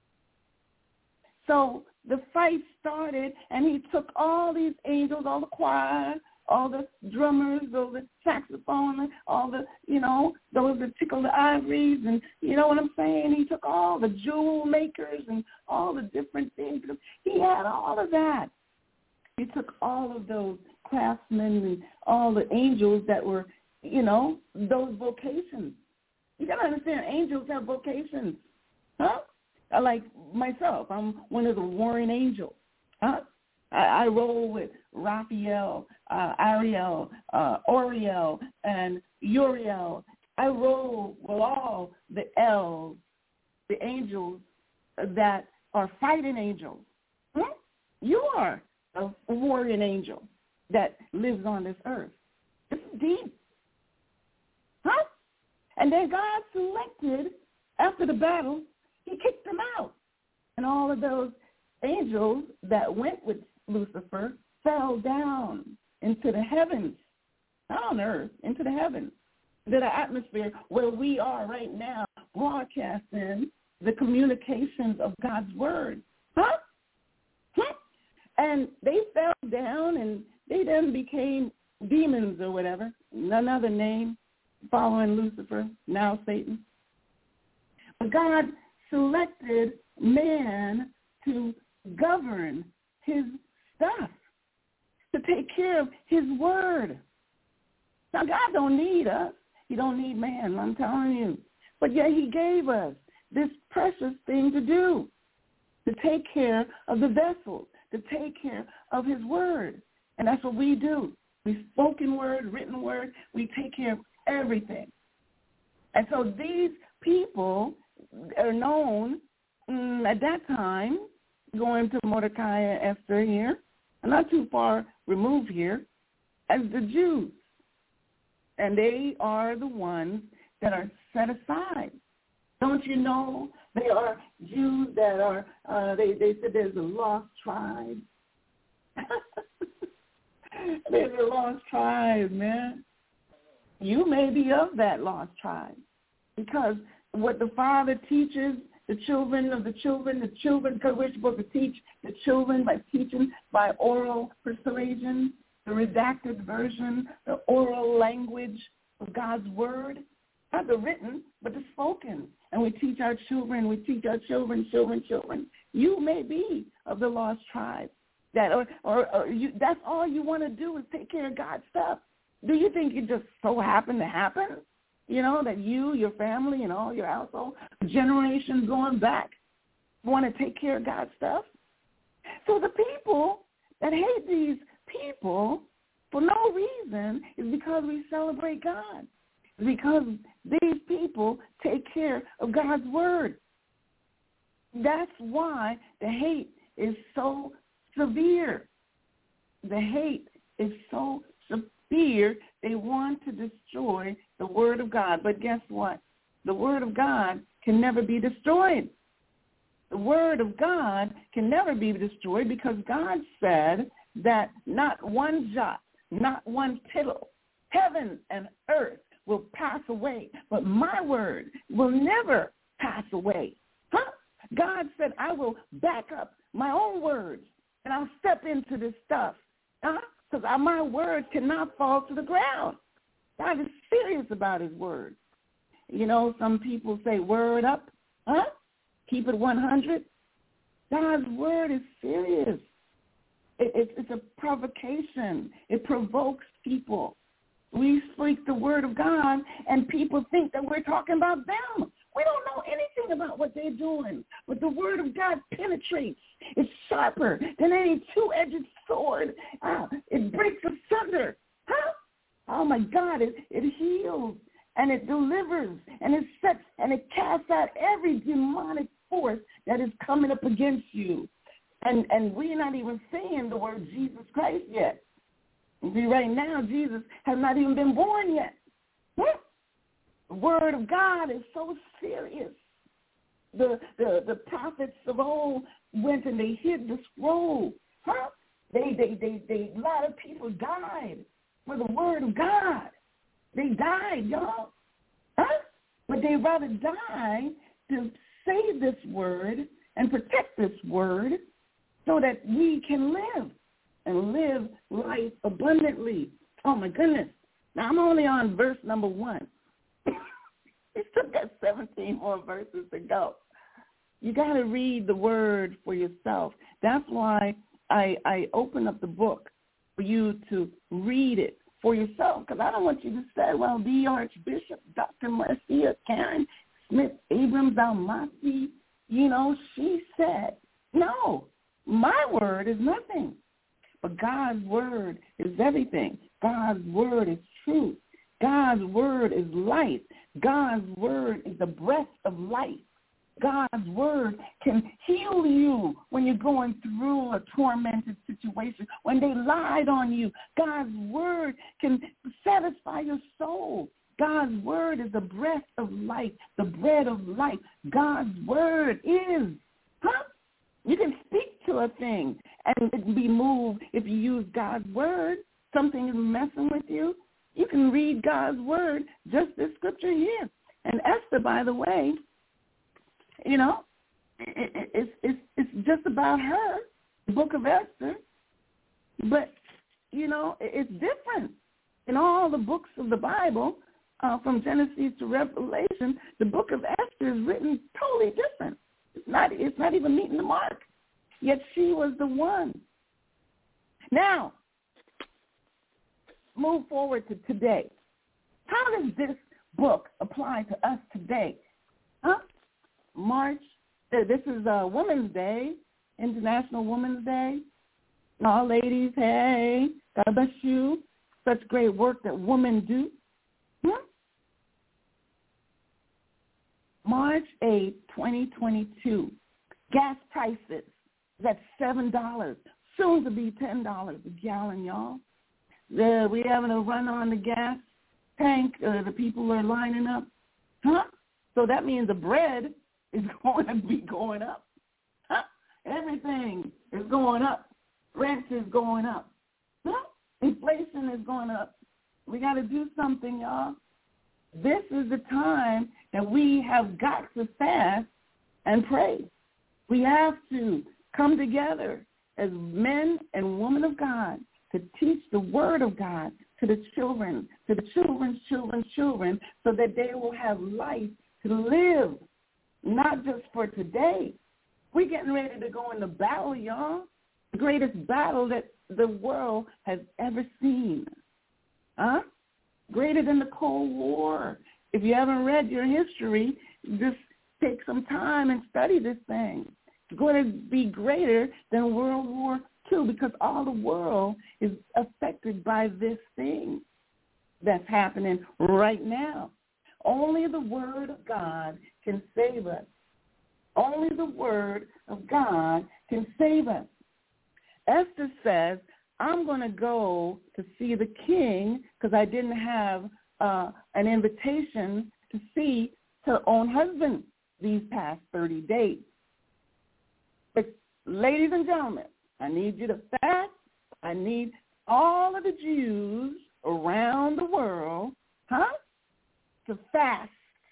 So the fight started, and he took all these angels, all the choir, all the drummers, all the saxophone, all the, those that tickle the ivories, and you know what I'm saying? He took all the jewel makers and all the different things. He had all of that. He took all of those craftsmen and all the angels that were, those vocations. You got to understand, angels have vocations. Like myself, I'm one of the warring angels. I roll with Raphael, Ariel, Oriel, and Uriel. I roll with all the elves, the angels that are fighting angels. You are a warring angel that lives on this earth. It's deep. And then God selected, after the battle, he kicked them out. And all of those angels that went with Lucifer fell down into the heavens, not on earth, into the heavens, into the atmosphere where we are right now, broadcasting the communications of God's word. And they fell down, and they then became demons or whatever, another name, following Lucifer, now Satan. But God selected man to govern his stuff, to take care of his word. Now, God don't need us. He don't need man, I'm telling you. But yet he gave us this precious thing to do, to take care of the vessels, to take care of his word. And that's what we do. We spoken word, written word, we take care of everything. And so these people are known at that time, going to Mordecai and Esther here, not too far removed here, as the Jews. And they are the ones that are set aside. Don't you know they are Jews that are, they said there's a lost tribe. There's a lost tribe, man. You may be of that lost tribe because what the Father teaches the children of the children, because we're supposed to teach the children by teaching by oral persuasion, the redacted version, the oral language of God's word, not the written, but the spoken. And we teach our children, children. You may be of the lost tribe. That or you, that's all you want to do is take care of God's stuff. Do you think it just so happened to happen? You know, that you, your family, and all your household, generations going back, want to take care of God's stuff? So the people that hate these people for no reason is because we celebrate God. Because these people take care of God's word. That's why the hate is so severe. The hate is so severe. They want to destroy the word of God. But guess what? The word of God can never be destroyed. The word of God can never be destroyed because God said that not one jot, not one tittle, heaven and earth will pass away, but my word will never pass away. Huh? God said, I will back up my own words, and I'll step into this stuff. Because my words cannot fall to the ground. God is serious about his word. You know, some people say, word up, keep it 100. God's word is serious. It's a provocation. It provokes people. We speak the word of God, and people think that we're talking about them. We don't know anything about what they're doing. But the word of God penetrates. It's sharper than any two-edged sword. It breaks asunder. Oh, my God, it heals, and it delivers, and it sets, and it casts out every demonic force that is coming up against you. And we're not even saying the word Jesus Christ yet. See, right now, Jesus has not even been born yet. The word of God is so serious. The prophets of old went and they hid the scroll. A lot of people died for the word of God. They died, y'all. But they rather die to save this word and protect this word so that we can live and live life abundantly. Oh, my goodness. Now, I'm only on verse number 1. We still got 17 more verses to go. You got to read the word for yourself. That's why I open up the book for you to read it for yourself, because I don't want you to say, well, the Archbishop, Dr. Marcia Karen Smith Abrams Almasi, you know, she said. No, my word is nothing. But God's word is everything. God's word is truth. God's word is life. God's word is the breath of life. God's word can heal you when you're going through a tormented situation, when they lied on you. God's word can satisfy your soul. God's word is the breath of life, the bread of life. God's word is. You can speak to a thing and it be moved if you use God's word. Something is messing with you. You can read God's word, just this scripture here. And Esther, by the way, you know, it's just about her, the book of Esther. But, you know, it's different. In all the books of the Bible, from Genesis to Revelation, the book of Esther is written totally different. It's not even meeting the mark. Yet she was the one. Now, move forward to today. how does this book apply to us today? Huh? March, this is Women's Day, International Women's Day. All ladies, hey, God bless you. Such great work that women do. March 8, 2022. Gas prices, that's $7, soon to be $10 a gallon, y'all. We having a run on the gas tank. The people are lining up. So that means the bread is going to be going up. Everything is going up. Rent is going up. Inflation is going up. We got to do something, y'all. This is the time that we have got to fast and pray. We have to come together as men and women of God to teach the word of God to the children, to the children's children, so that they will have life to live, not just for today. We're getting ready to go into battle, y'all, the greatest battle that the world has ever seen. Greater than the Cold War. If you haven't read your history, just take some time and study this thing. It's going to be greater than World War II because all the world is affected by this thing that's happening right now. Only the Word of God can save us. Only the Word of God can save us. Esther says, I'm going to go to see the king because I didn't have an invitation to see her own husband these past 30 days. But ladies and gentlemen, I need you to fast. I need all of the Jews around the world, to fast.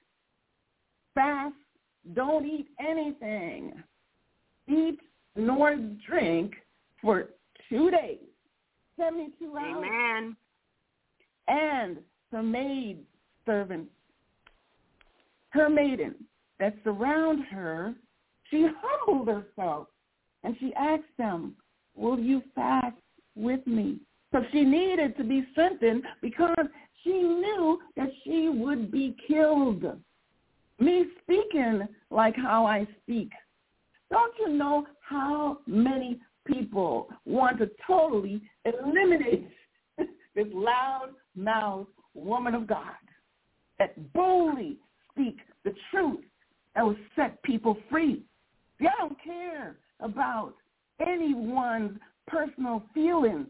Fast. Don't eat anything. Eat nor drink for 2 days, 72 hours. Amen. And her maid servants, her maiden that surround her, she humbled herself and she asked them, will you fast with me? So she needed to be strengthened because she knew that she would be killed. Me speaking like how I speak. Don't you know how many people want to totally eliminate this loud-mouthed woman of God that boldly speak the truth that will set people free? I don't care about anyone's personal feelings.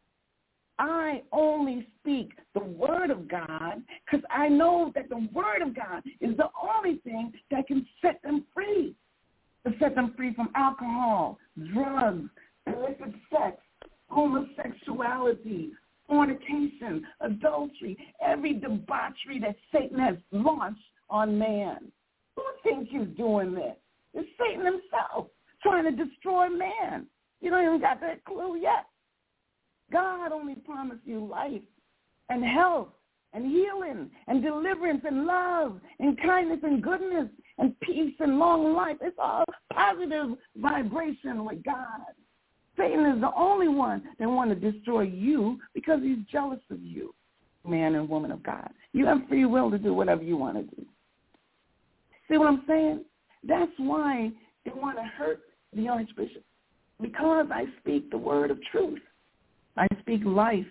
I only speak the word of God because I know that the word of God is the only thing that can set them free. To set them free from alcohol, drugs, illicit sex, homosexuality, fornication, adultery, every debauchery that Satan has launched on man. Who thinks he's doing this? It's Satan himself trying to destroy man. You don't even got that clue yet. God only promised you life and health and healing and deliverance and love and kindness and goodness and peace and long life. It's all positive vibration with God. Satan is the only one that wants to destroy you because he's jealous of you, man and woman of God. You have free will to do whatever you want to do. See what I'm saying? That's why they want to hurt the Archbishop, because I speak the word of truth. I speak life.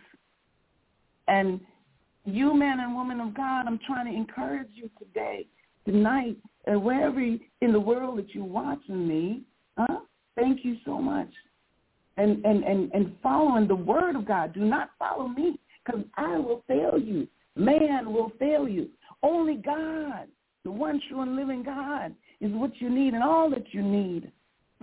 And you, man and woman of God, I'm trying to encourage you today, tonight, and wherever in the world that you're watching me, thank you so much. And following the word of God. Do not follow me, because I will fail you. Man will fail you. Only God, the one true and living God, is what you need and all that you need.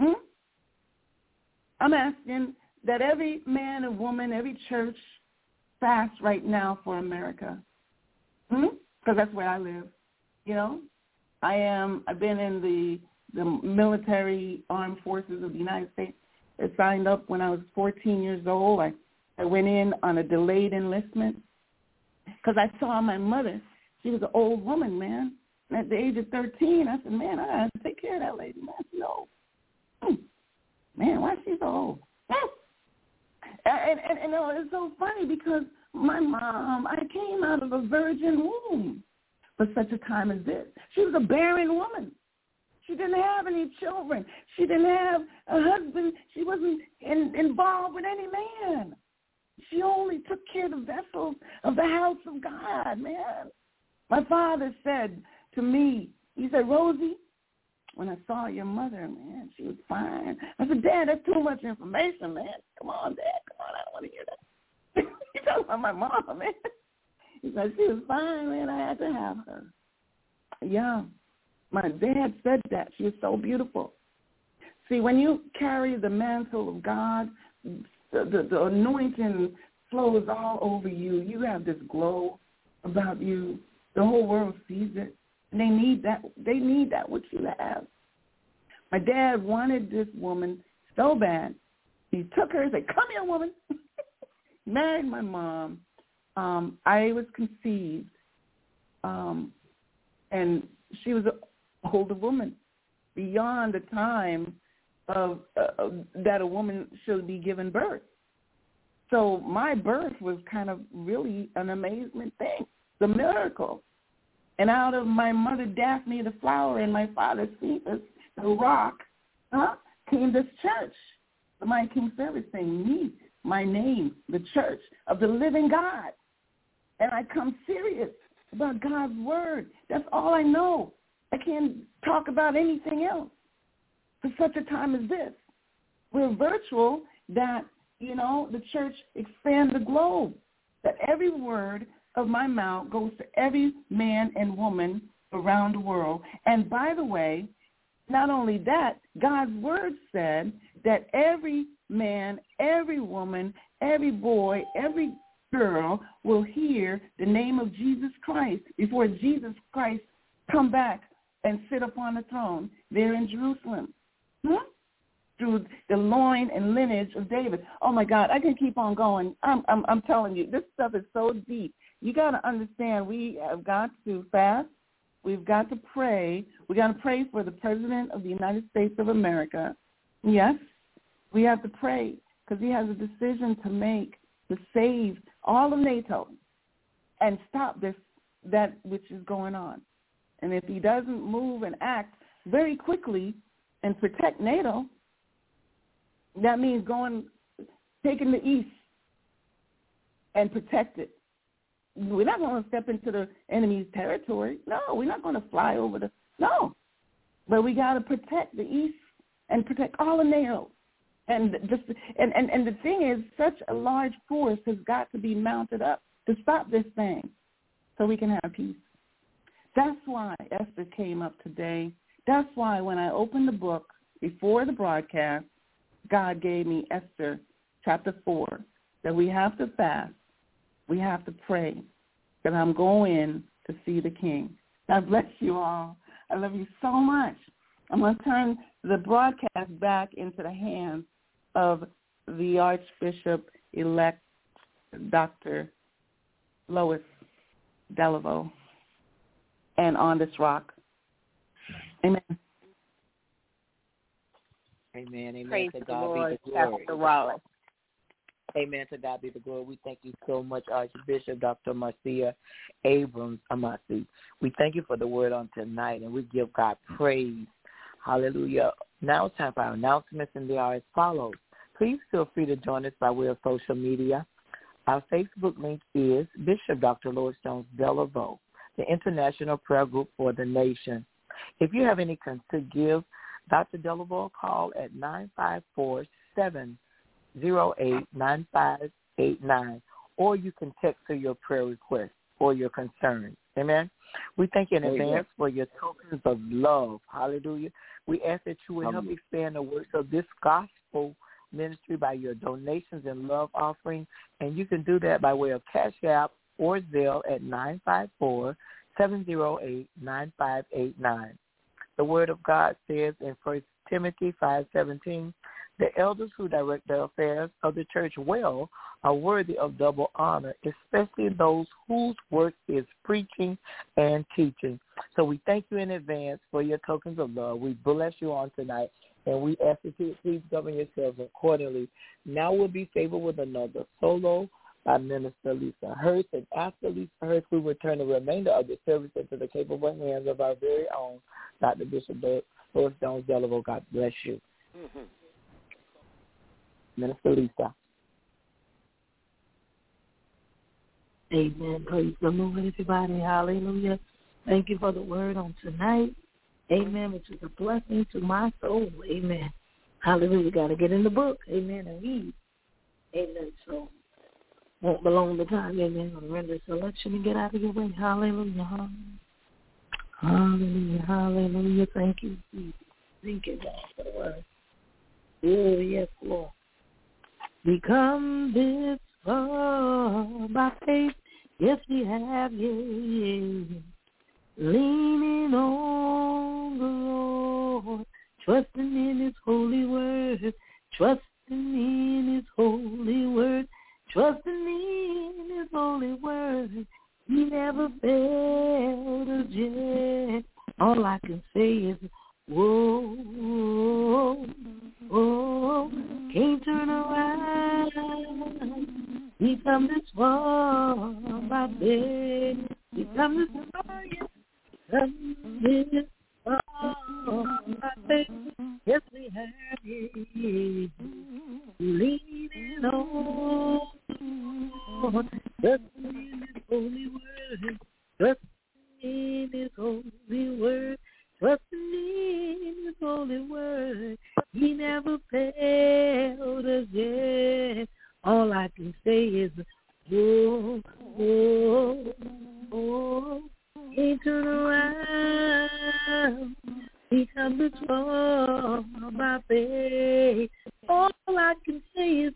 I'm asking that every man and woman, every church fast right now for America. Because that's where I live. You know, I've been in the military armed forces of the United States. I signed up when I was 14 years old. I went in on a delayed enlistment because I saw my mother. She was an old woman, man. And at the age of 13, I said, man, I got to take care of that lady. Man, no. Man, why is she so old? And it's so funny because my mom, I came out of a virgin womb for such a time as this. She was a barren woman. She didn't have any children. She didn't have a husband. She wasn't involved with any man. She only took care of the vessels of the house of God, man. My father said to me, he said, Rosie, when I saw your mother, man, she was fine. I said, Dad, that's too much information, man. Come on, Dad. Come on, I don't want to hear that. He talking about my mom, man. He said, she was fine, man. I had to have her. Yeah. My dad said that. She was so beautiful. See, when you carry the mantle of God, the anointing flows all over you. You have this glow about you. The whole world sees it. And they need that. They need that which you have. My dad wanted this woman so bad. He took her and said, come here, woman. Married my mom. I was conceived. And she was an older woman, beyond the time of that a woman should be given birth. So my birth was kind of really an amazement thing, the miracle. And out of my mother Daphne, the flower, and my father Cephas, the rock, came this church. The Mighty King Service saying, me, my name, the church of the living God. And I come serious about God's word. That's all I know. I can't talk about anything else for such a time as this. We're virtual that, the church expands the globe, that every word of my mouth goes to every man and woman around the world. And by the way, not only that, God's word said that every man, every woman, every boy, every girl will hear the name of Jesus Christ before Jesus Christ come back and sit upon the throne there in Jerusalem. Through the loin and lineage of David. Oh my God, I can keep on going. I'm telling you, this stuff is so deep. You got to understand, we have got to fast. We've got to pray. We got to pray for the President of the United States of America. Yes, we have to pray because he has a decision to make to save all of NATO and stop that which is going on. And if he doesn't move and act very quickly and protect NATO, that means taking the east and protect it. We're not going to step into the enemy's territory. No, we're not going to fly over no. But we got to protect the east and protect all of NATO. And the thing is, such a large force has got to be mounted up to stop this thing so we can have peace. That's why Esther came up today. That's why when I opened the book before the broadcast, God gave me Esther chapter 4, that we have to fast, we have to pray, that I'm going to see the King. God bless you all. I love you so much. I'm going to turn the broadcast back into the hands of the Archbishop-elect Dr. Lois Delaveau, and On This Rock. Amen. Amen. Amen. Praise to the God Lord, be the glory. Pastor Wallace. Amen. To God be the glory. We thank you so much, Archbishop Dr. Marcia Abrams Amasi. We thank you for the word on tonight, and we give God praise. Hallelujah. Now it's time for our announcements, and they are as follows. Please feel free to join us by way of social media. Our Facebook link is Bishop Dr. Lois Jones Delaveau, the International Prayer Group for the Nation. If you have any to give Dr. Delaveau a call at 954-708-9589, or you can text her your prayer request or your concerns. Amen. We thank you in advance for your tokens of love. Hallelujah. We ask that you will help expand the works of this gospel ministry by your donations and love offering, and you can do that by way of Cash App or Zelle at 954-708-9589. The Word of God says in 1 Timothy 5:17, the elders who direct the affairs of the church well are worthy of double honor, especially those whose work is preaching and teaching. So we thank you in advance for your tokens of love. We bless you on tonight, and we ask that you please govern yourselves accordingly. Now we'll be favored with another solo by Minister Lisa Hurst, and after Lisa Hurst, we will turn the remainder of the service into the capable hands of our very own Dr. Bishop Doris Jones Delaveau. God bless you. Mm-hmm. Minister Lisa. Amen. Praise the Lord, everybody. Hallelujah. Thank you for the word on tonight. Amen. Which is a blessing to my soul. Amen. Hallelujah. Got to get in the book. Amen. And read. Amen. So, won't belong the time. Amen. I'm going to render a selection and get out of your way. Hallelujah. Hallelujah. Hallelujah. Thank you, Jesus. Thank you, God, for the word. Oh, yes, Lord. We come this far by faith. Yes, we have, yeah. Leaning on the Lord, trusting in His holy word, trusting in His holy word, trusting in His holy word. He never failed us yet. All I can say is, whoa, whoa, whoa, can't turn around. We come this far by faith. We come this far, yes. Come this far by faith. Yes, we have it. Leaning on, trusting in His holy word, trusting in His holy word, trusting in His holy word. He never failed us yet. All I can say is, oh, oh, oh, can't turn around. We come this far by faith. All I can say is,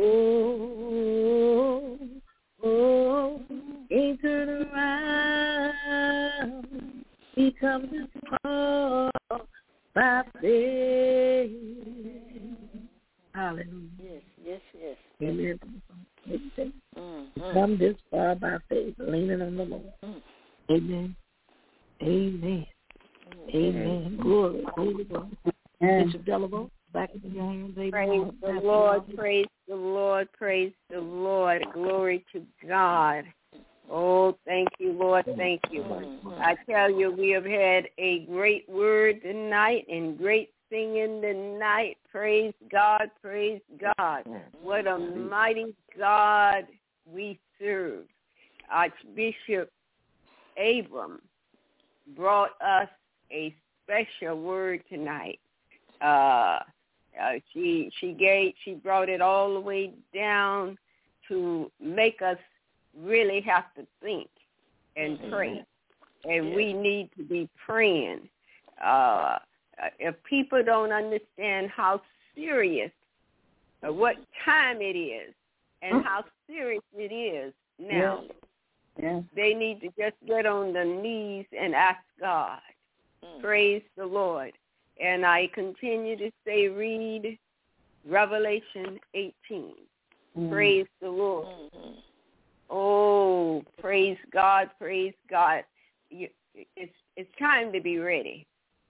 oh, oh, can't turn around. We come this far by faith. Hallelujah. Yes, yes, yes. Amen. Come this far by faith, leaning on the Lord. Amen. Amen. Amen. Glory. Glory. Bishop Delaveau, back in your hands. Amen. Praise the Lord. Praise the Lord. Praise the Lord. Glory to God. Oh, thank you, Lord. Thank you. I tell you, we have had a great word tonight and great singing tonight. Praise God. Praise God. What a mighty God we serve. Archbishop Abram brought us a special word tonight. She brought it all the way down to make us really have to think and pray. And we need to be praying. If people don't understand how serious, what time it is, and how serious it is now, they need to just get on their knees and ask God. Praise the Lord. And I continue to say, read Revelation 18. Praise the Lord. Oh, praise God, praise God. It's time to be ready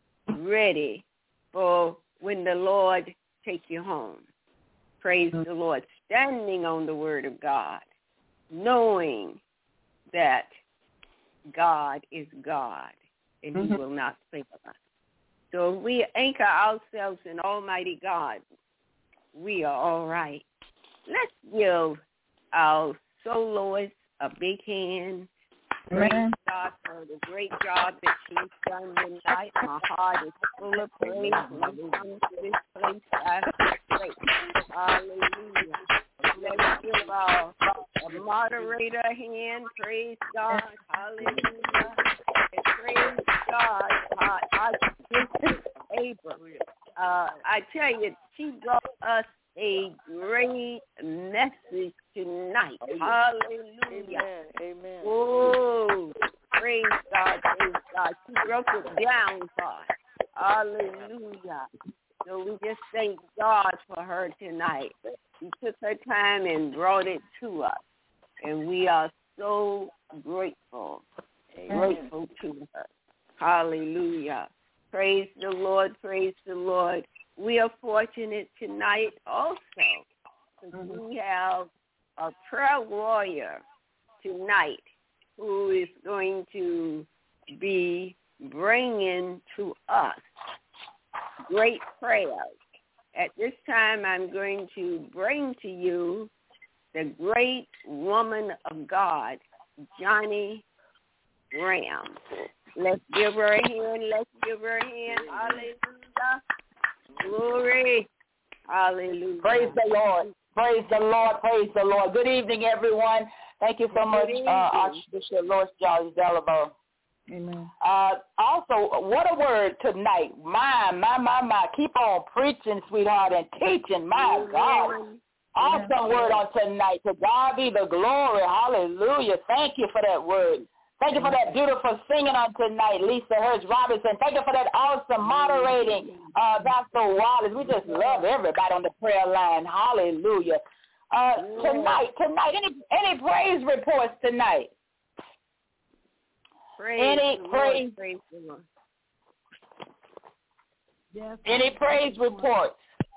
for when the Lord take you home. Praise the Lord. Standing on the word of God, knowing that God is God and He will not fail us. So if we anchor ourselves in Almighty God, we are all right. Let's give our soloist a big hand. Praise God for the great job that she's done tonight. My heart is full of praise when we come to this place after praise. Hallelujah. Let's give our moderator a hand. Praise God. Hallelujah. And praise God. Archbishop Abram. I tell you, she brought us a great message tonight. Hallelujah. Amen. Oh, praise God, praise God. She broke it down for us. Hallelujah. So we just thank God for her tonight. She took her time and brought it to us. And we are so grateful to her. Hallelujah. Praise the Lord, praise the Lord. we are fortunate tonight also because we have a prayer warrior tonight who is going to be bringing to us great prayers. At this time, I'm going to bring to you the great woman of God, Johnny Graham. Let's give her a hand. Let's give her a hand. Hallelujah. Glory. Hallelujah. Praise the Lord. Praise the Lord. Praise the Lord. Good evening, everyone. Thank you so much, Archbishop Lois George Delaveau. Amen. Also, what a word tonight. My. Keep on preaching, sweetheart, and teaching. My God. Awesome word on tonight. To God be the glory. Hallelujah. Thank you for that word. Thank you for that beautiful singing on tonight, Lisa Hurst Robinson. Thank you for that awesome moderating, Dr. Wallace. We just love everybody on the prayer line. Hallelujah. Tonight, any praise reports tonight? Any praise reports?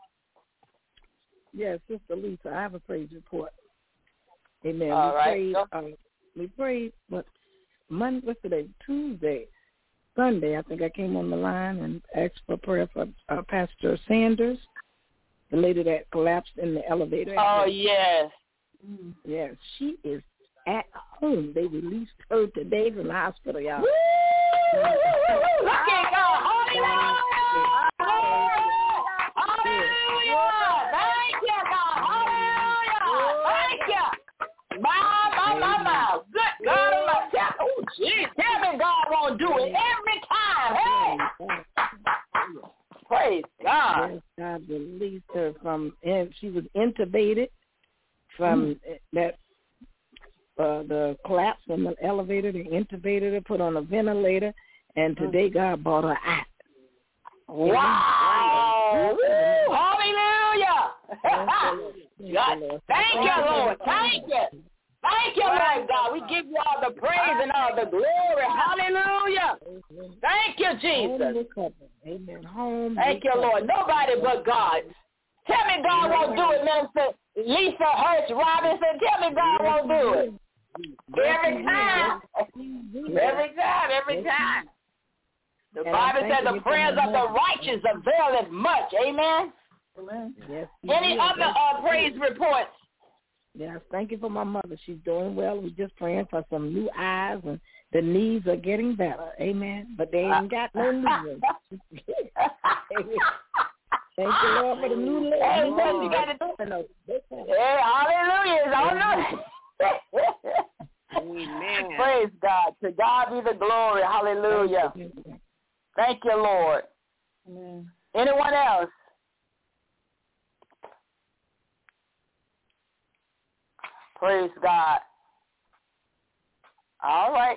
Yes, Sister Lisa, I have a praise report. Amen. All right. We prayed, but Monday, what's today? Tuesday, Sunday, I think I came on the line and asked for prayer for Pastor Sanders, the lady that collapsed in the elevator. Oh, yes. Yes, she is at home. They released her today from the hospital, y'all. Woo! Look at God. Hallelujah. Hallelujah. Thank you, God. Hallelujah. Thank you. My. Good God. Oh, jeez. Tell me God won't do it every time. Hey. Praise God. Yes, God released her from, and she was intubated from that the collapse in the elevator. They intubated her, put on a ventilator, and today God brought her out. Wow. Hallelujah. Thank you, Lord. Thank you. Thank you, Lord God. We give you all the praise and all the glory. Hallelujah. Thank you, Jesus. Amen. Home. Thank you, Lord. Nobody but God. Tell me God won't do it, Minister Lisa Hurst Robinson. Tell me God won't do it. Every time. Every time. The Bible says the prayers of the righteous availeth much. Amen. Yes. Any other praise reports? Yes, thank you for my mother. She's doing well. We're just praying for some new eyes, and the knees are getting better. Amen. But they ain't got no new ones. Thank you, Lord, for the new legs. Hey, you got to hey, hallelujah. Amen. Praise God. To God be the glory. Hallelujah. Thank you, Lord. Amen. Anyone else? Praise God. All right.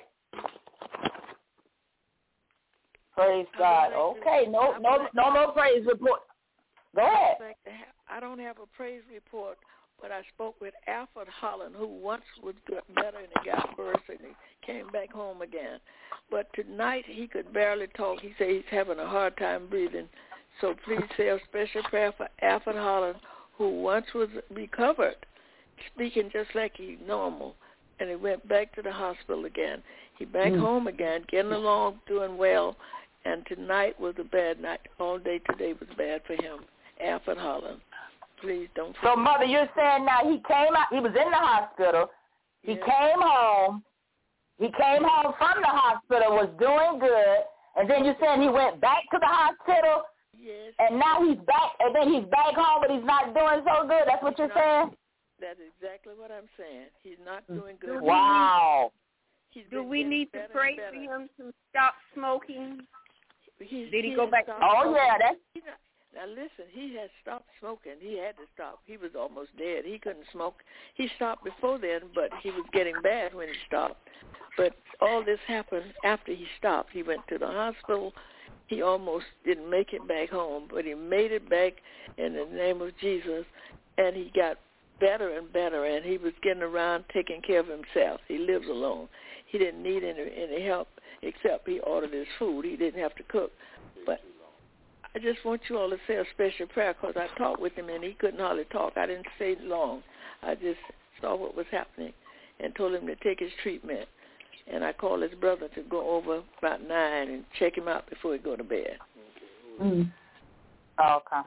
Praise God. Okay, no more praise report. Go ahead. I don't have a praise report, but I spoke with Alfred Holland, who once was better and he got worse and he came back home again. But tonight he could barely talk. He said he's having a hard time breathing. So please say a special prayer for Alfred Holland, who once was recovered, speaking just like he's normal, and he went back to the hospital again. He back home again, getting along, doing well, and tonight was a bad night. All day today was bad for him. Alfred Holland, please don't forget. So, Mother, you're saying now he came out, he was in the hospital, he came home from the hospital, was doing good, and then you're saying he went back to the hospital, and now he's back, and then he's back home, but he's not doing so good. That's what you're saying? That's exactly what I'm saying. He's not doing good. Wow. Do we need to pray for him to stop smoking? Did he go back? Oh, yeah. Now, listen, he had stopped smoking. He had to stop. He was almost dead. He couldn't smoke. He stopped before then, but he was getting bad when he stopped. But all this happened after he stopped. He went to the hospital. He almost didn't make it back home, but he made it back in the name of Jesus, and he got better and better, and he was getting around taking care of himself. He lives alone. He didn't need any help except he ordered his food. He didn't have to cook. But I just want you all to say a special prayer because I talked with him and he couldn't hardly talk. I didn't say long. I just saw what was happening and told him to take his treatment. And I called his brother to go over about 9 and check him out before he go to bed. Mm. Okay.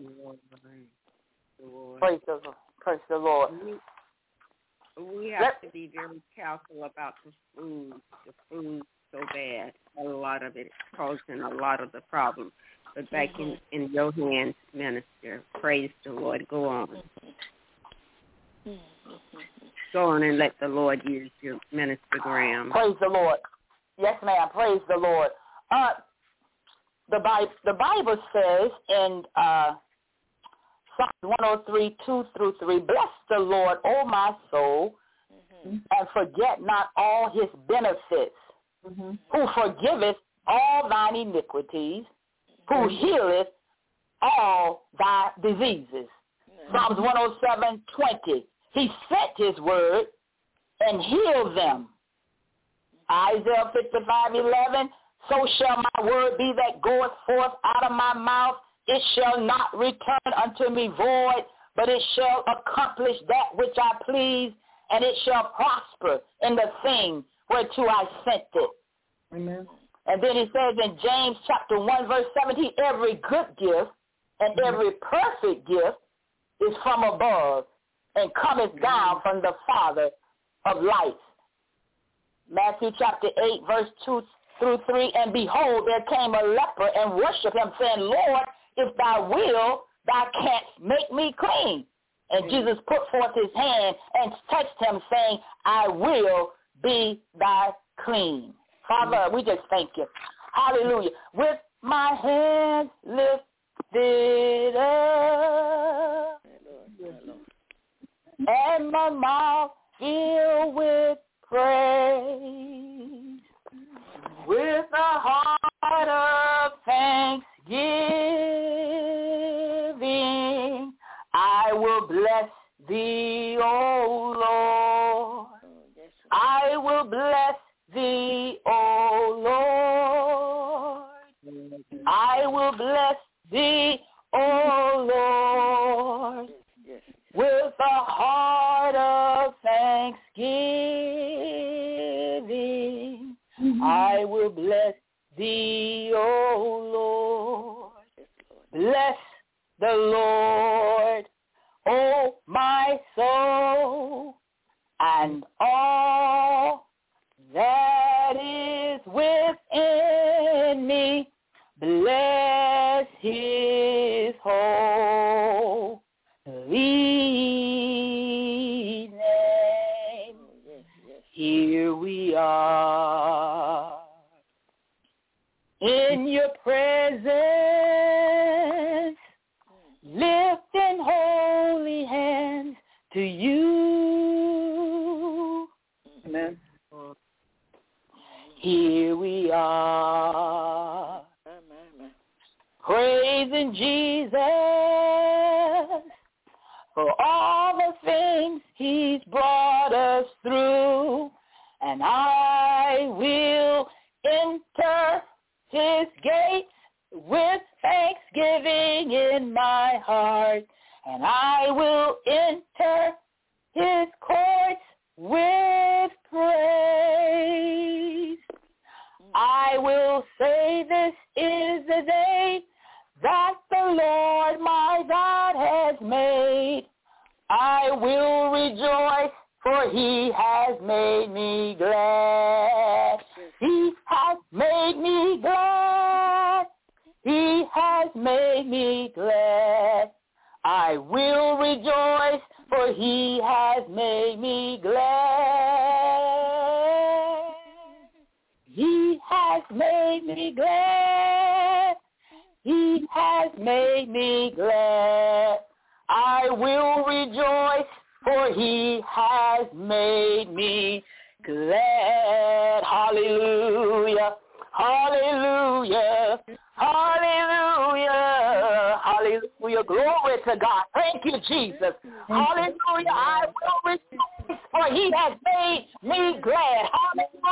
Praise the Lord. We have to be very careful about the food. The food so bad. A lot of it is causing a lot of the problems. But back in your hands, Minister. Praise the Lord. Go on. Go on and let the Lord use you, Minister Graham. Praise the Lord. Yes, ma'am. Praise the Lord. The Bible says in Psalms 103, 2-3, bless the Lord, O my soul, and forget not all his benefits, who forgiveth all thine iniquities, who healeth all thy diseases. Psalms 107:20. He sent his word and healed them. Isaiah 55:11. So shall my word be that goeth forth out of my mouth. It shall not return unto me void, but it shall accomplish that which I please, and it shall prosper in the thing whereto I sent it. Amen. And then he says in James chapter 1, verse 17, every good gift and every perfect gift is from above and cometh down from the Father of lights. Matthew chapter 8, verse 2-3, and behold, there came a leper and worshiped him, saying, Lord, if thou will, thou canst make me clean. And Jesus put forth his hand and touched him, saying, I will be thy clean. Father, we just thank you. Hallelujah. With my hands lifted up and my mouth filled with praise, with a heart of thanksgiving, I will bless thee, O Lord. I will bless thee, O Lord. I will bless thee, O Lord. With a heart of thanksgiving, I will bless thee, O Lord. Bless the Lord, O my soul, and all that is within me. Bless his holy name. Here we are in your presence, lifting holy hands to you. Amen. Here we are, praising Jesus for all the things he's brought us through. And I will enter his gates with thanksgiving in my heart. And I will enter his courts with praise. I will say this is the day that the Lord my God has made. I will rejoice, for he has made me glad. He has made me glad. He has made me glad. I will rejoice, for he has made me glad. He has made me glad. He has made me glad. I will rejoice, for he has made me glad. Hallelujah. Hallelujah. Hallelujah. Hallelujah. Glory to God. Thank you, Jesus. Hallelujah. I will rejoice, for he has made me glad. Hallelujah.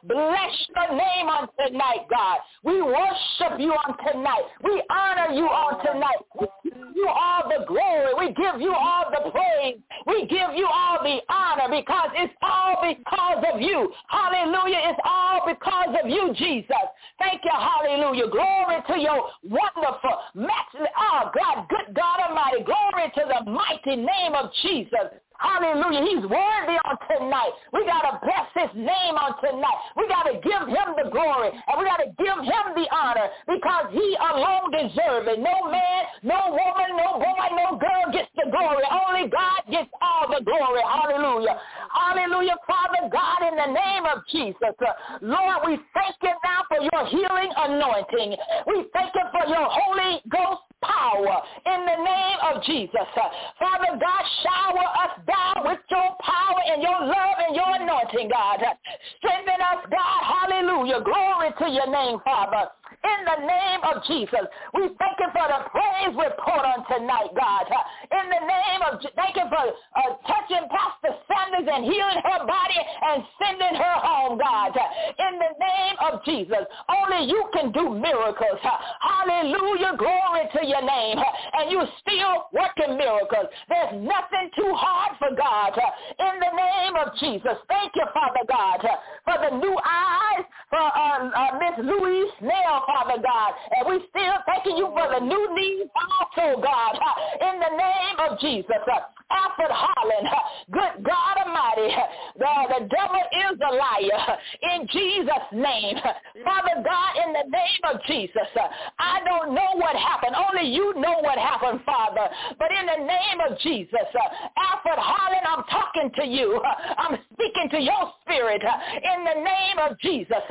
bless your name on tonight, God. We worship you on tonight. We honor you on tonight. We give you all the glory. We give you all the praise. We give you all the honor because it's all because of you. Hallelujah. It's all because of you, Jesus. Thank you. Hallelujah. Glory to your wonderful, matchless, God, good God Almighty. Glory to the mighty name of Jesus. Hallelujah. He's worthy on tonight. We got to bless his name on tonight. We got to give him the glory, and we got to give him the honor because he alone deserves it. No man, no woman, no boy, no girl gets the glory. Only God gets all the glory. Hallelujah. Hallelujah. Father God, in the name of Jesus, Lord, we thank you now for your healing anointing. We thank you for your Holy Ghost power in the name of Jesus. Father God, shower us down with your power and your love and your anointing, God. Strengthen us, God. Hallelujah. Glory to your name, Father. In the name of Jesus, we thank you for the praise report on tonight, God. In the name of, thank you for touching Pastor Sanders and healing her body and sending her home, God. In the name of Jesus, only you can do miracles. Hallelujah, glory to your name. And you're still working miracles. There's nothing too hard for God. In the name of Jesus, thank you, Father God, for the new eyes for Miss Louise Snell, Father God. And we still thanking you for the new knees also, God. In the name of Jesus. Alfred Holland, good God Almighty, the devil is a liar. In Jesus' name. Father God, in the name of Jesus, I don't know what happened. Only you know what happened, Father. But in the name of Jesus, Alfred Holland, I'm talking to you. I'm speaking to your spirit. In the name of Jesus,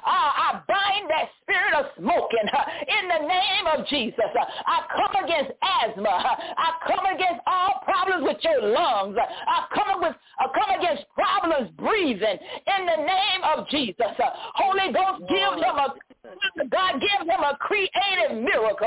I bind that spirit of smoking. In the name of Jesus, I come against asthma. I come against all problems with your lungs. I come against problems breathing. In the name of Jesus, Holy Ghost, God give him a creative miracle,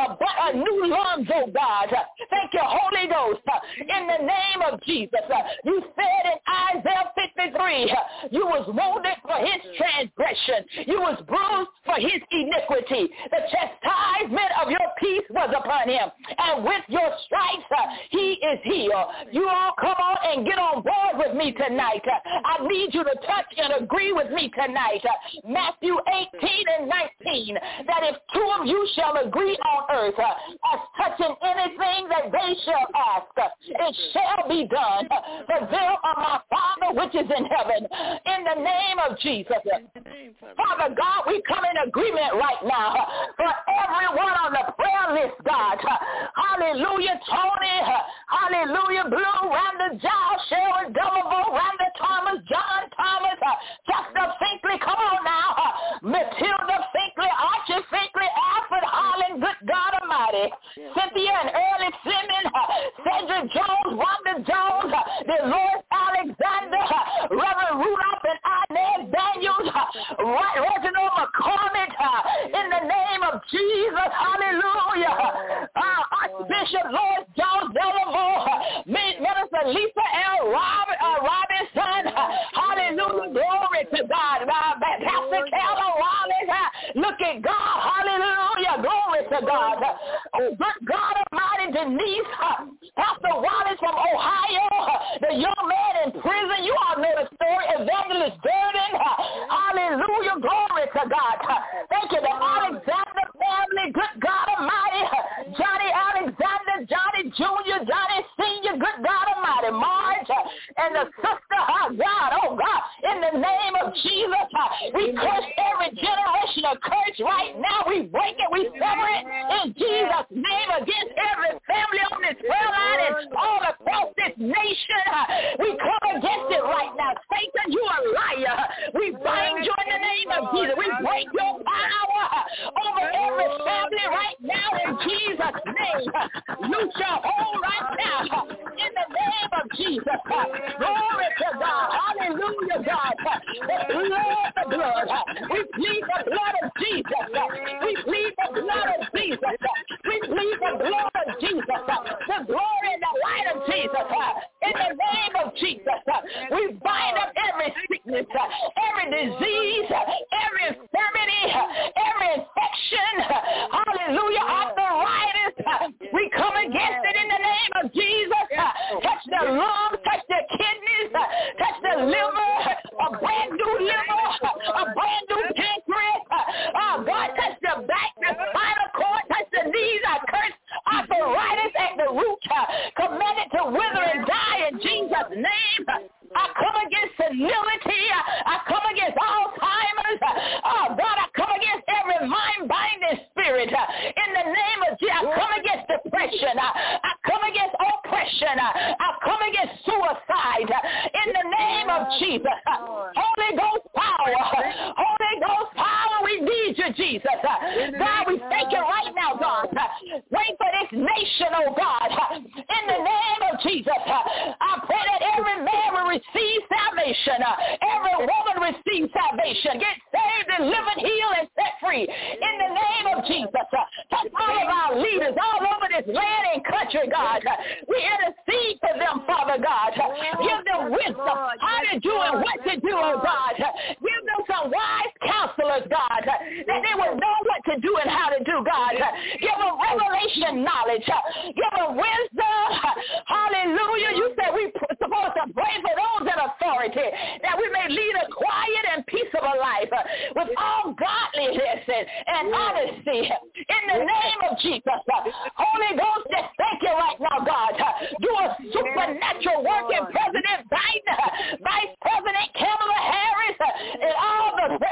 a new lungs, oh God. Thank you, Holy Ghost. In the name of Jesus, you said in Isaiah 53, you was wounded for his transgression. You was bruised for his iniquity. The chastisement of your peace was upon him. And with your stripes, he is healed. You all come on and get on board with me tonight. I need you to touch and agree with me tonight. Matthew 18 and 19, that if two of you shall agree on earth as touching anything that they shall ask, it shall be done. For there are my Father which is in heaven. In the name of Jesus. Father God, we come in agreement right now for everyone on the prayer list, God. Hallelujah, Tony. Hallelujah, Blue, Rhonda Giles, Sharon Delavo, Rhonda Thomas, John Thomas, Chester Finkley, come on now. Matilda Finkley, Archie Finkley, Alfred Holland, good God Almighty. Cynthia and Early Fleming, Cedric Jones, Wanda Jones, Dolores Alexander, Reverend Rudolph and Inez Daniels, Reginald McCormick, in the name of Jesus, hallelujah. Archbishop Lord Jones Delavo, Minister Lisa L. Robinson, hallelujah, glory to God. Pastor Keller Wallace, look at God, hallelujah, glory to God. Oh, good God Almighty, Denise, Pastor Wallace from Ohio, the young man in prison, you all know the story, Evangelist Durden, hallelujah, glory to God. Thank you, the Alexander family, good God Almighty, Johnny Alexander, Johnny Jr., Johnny Sr., good God Almighty, Marge, and the sister, God, oh God, in the name of Jesus, we curse every generational curse right now. We break it, we sever it in Jesus' name against every family on this prayer line and all across this nation. We come against it right now. Satan, you a liar. We bind you in the name of Jesus. We break your power over every family right now in Jesus' name. Loose your hold right now in the name of Jesus. Glory to God. Hallelujah, God. The blood. We plead the blood of Jesus. We plead the blood of Jesus. We plead the blood of Jesus. The glory and the light of Jesus. In the name of Jesus. We bind up every sickness, every disease, liver, a brand new liver, a brand new pancreas. God, touch the back, the spinal cord, touch the knees. I curse arthritis at the root. Command it to wither and die in Jesus' name. I come against senility. I come against Alzheimer's. Oh, God, I come against every mind-binding spirit. In the name of Jesus, I come against depression. I come against oppression. I come against suicide. In the name of Jesus. Holy Ghost power. Holy Ghost power, we need you, Jesus. God, we thank you right now, God. Wait for this nation, oh God. In the name of Jesus, I pray that every man will receive salvation. Every woman receive salvation. Get saved and live and heal and set free. In the name of Jesus. Touch all of our leaders all over this land and country, God. We intercede for them, Father God. Give them wisdom how to do and what to do, oh God. Give them some wise counselors, God, that they will know what to do and how to do, God. Give them revelation knowledge. Give them wisdom. Hallelujah. You said we're supposed to pray for those in authority, that we may lead a quiet and peaceable life with all godliness and honesty. In the name of Jesus, Holy Ghost, just thank you right now, God. Do a supernatural work in President Biden, Vice President Kamala Harris, and all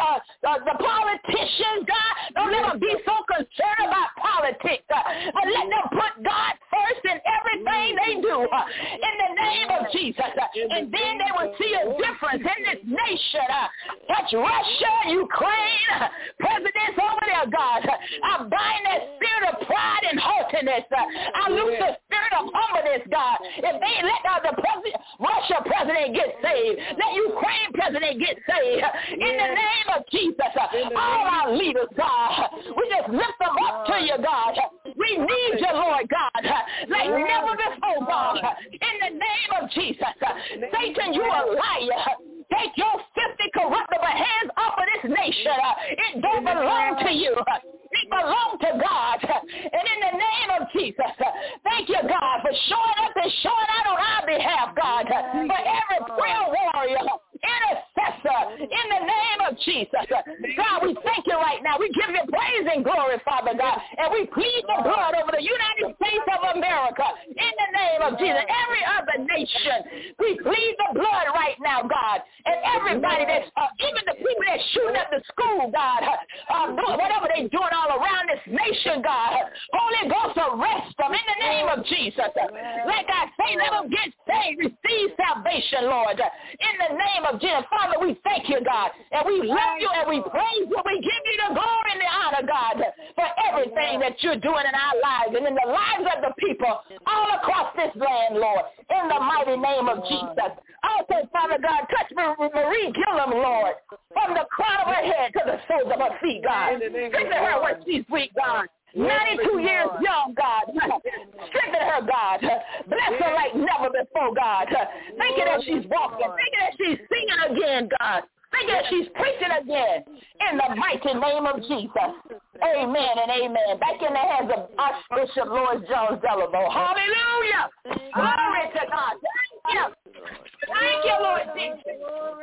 the politicians, God. Don't let them be so concerned about politics, but let them put God first in everything they do. In the name of Jesus. And then they will see a difference in this nation. Touch Russia, Ukraine, presidents over there, God. I bind that spirit of pride and haughtiness. I loose the spirit of humbleness, God. If they let the Russia president get saved, let Ukraine president get saved. In the name of Jesus, all our leaders, God, we just lift them up to you, God. We need you, Lord God, like never before, God. In the name of Jesus. Satan, you a liar. Take your 50 corruptible hands off of this nation. It don't belong to you. It belongs to God. And in the name of Jesus, thank you, God, for showing up and showing out on our behalf, God, for every prayer warrior, intercessor, in the name of Jesus. God, we thank you right now. We give you praise and glory, Father God, and we plead the blood over the United States of America in the name of Jesus. Every other nation, we plead the blood right now, God, and everybody that's, even the people that shooting up the school, God, whatever they're doing all around this nation, God, Holy Ghost, arrest them in the name of Jesus. Like I say, let them get saved, receive salvation, Lord, in the name of Jesus. Father, we thank you, God, and we love you and we praise you. We give you the glory and the honor, God, for everything that you're doing in our lives and in the lives of the people all across this land, Lord, in the mighty name of Jesus. Also, Father God, touch Marie Gillum, Lord, from the crown of her head to the soles of her feet, God. Strengthen her when she's weak, God. 92 years young, God. Strengthen her, God. Bless her like never before, God. Thank you that she's walking. Thank you that she's singing again, God. Thank you that she's preaching again in the mighty name of Jesus. Amen and amen. Back in the hands of Archbishop Lawrence Jones Delabo. Hallelujah. Glory to God. Thank you. Thank you, Lord Jesus.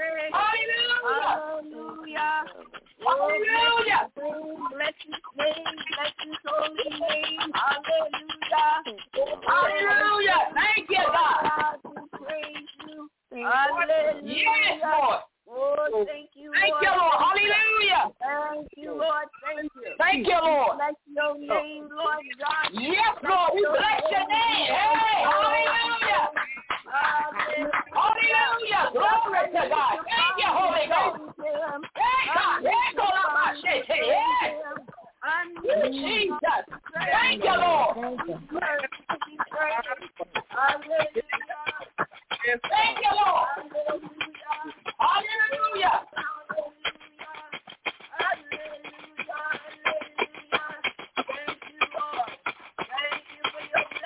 Hallelujah. Hallelujah. Bless his name. Bless his holy name. Hallelujah. Hallelujah. Thank you, God. Praise you. Hallelujah. Yes, Lord. Oh, thank you, Lord. Thank you, Lord. Hallelujah. Thank you, Lord. Thank you. Thank you, Lord. Bless your name, Lord God. Yes, Lord. We bless your name. Hey, hallelujah. Hallelujah. Glory to God. Thank you, Holy Ghost. Hey, God. Hey, God. Yes. Jesus. Thank you, Lord. Thank you, Lord. Hallelujah. Thank you, Lord. Thank you for your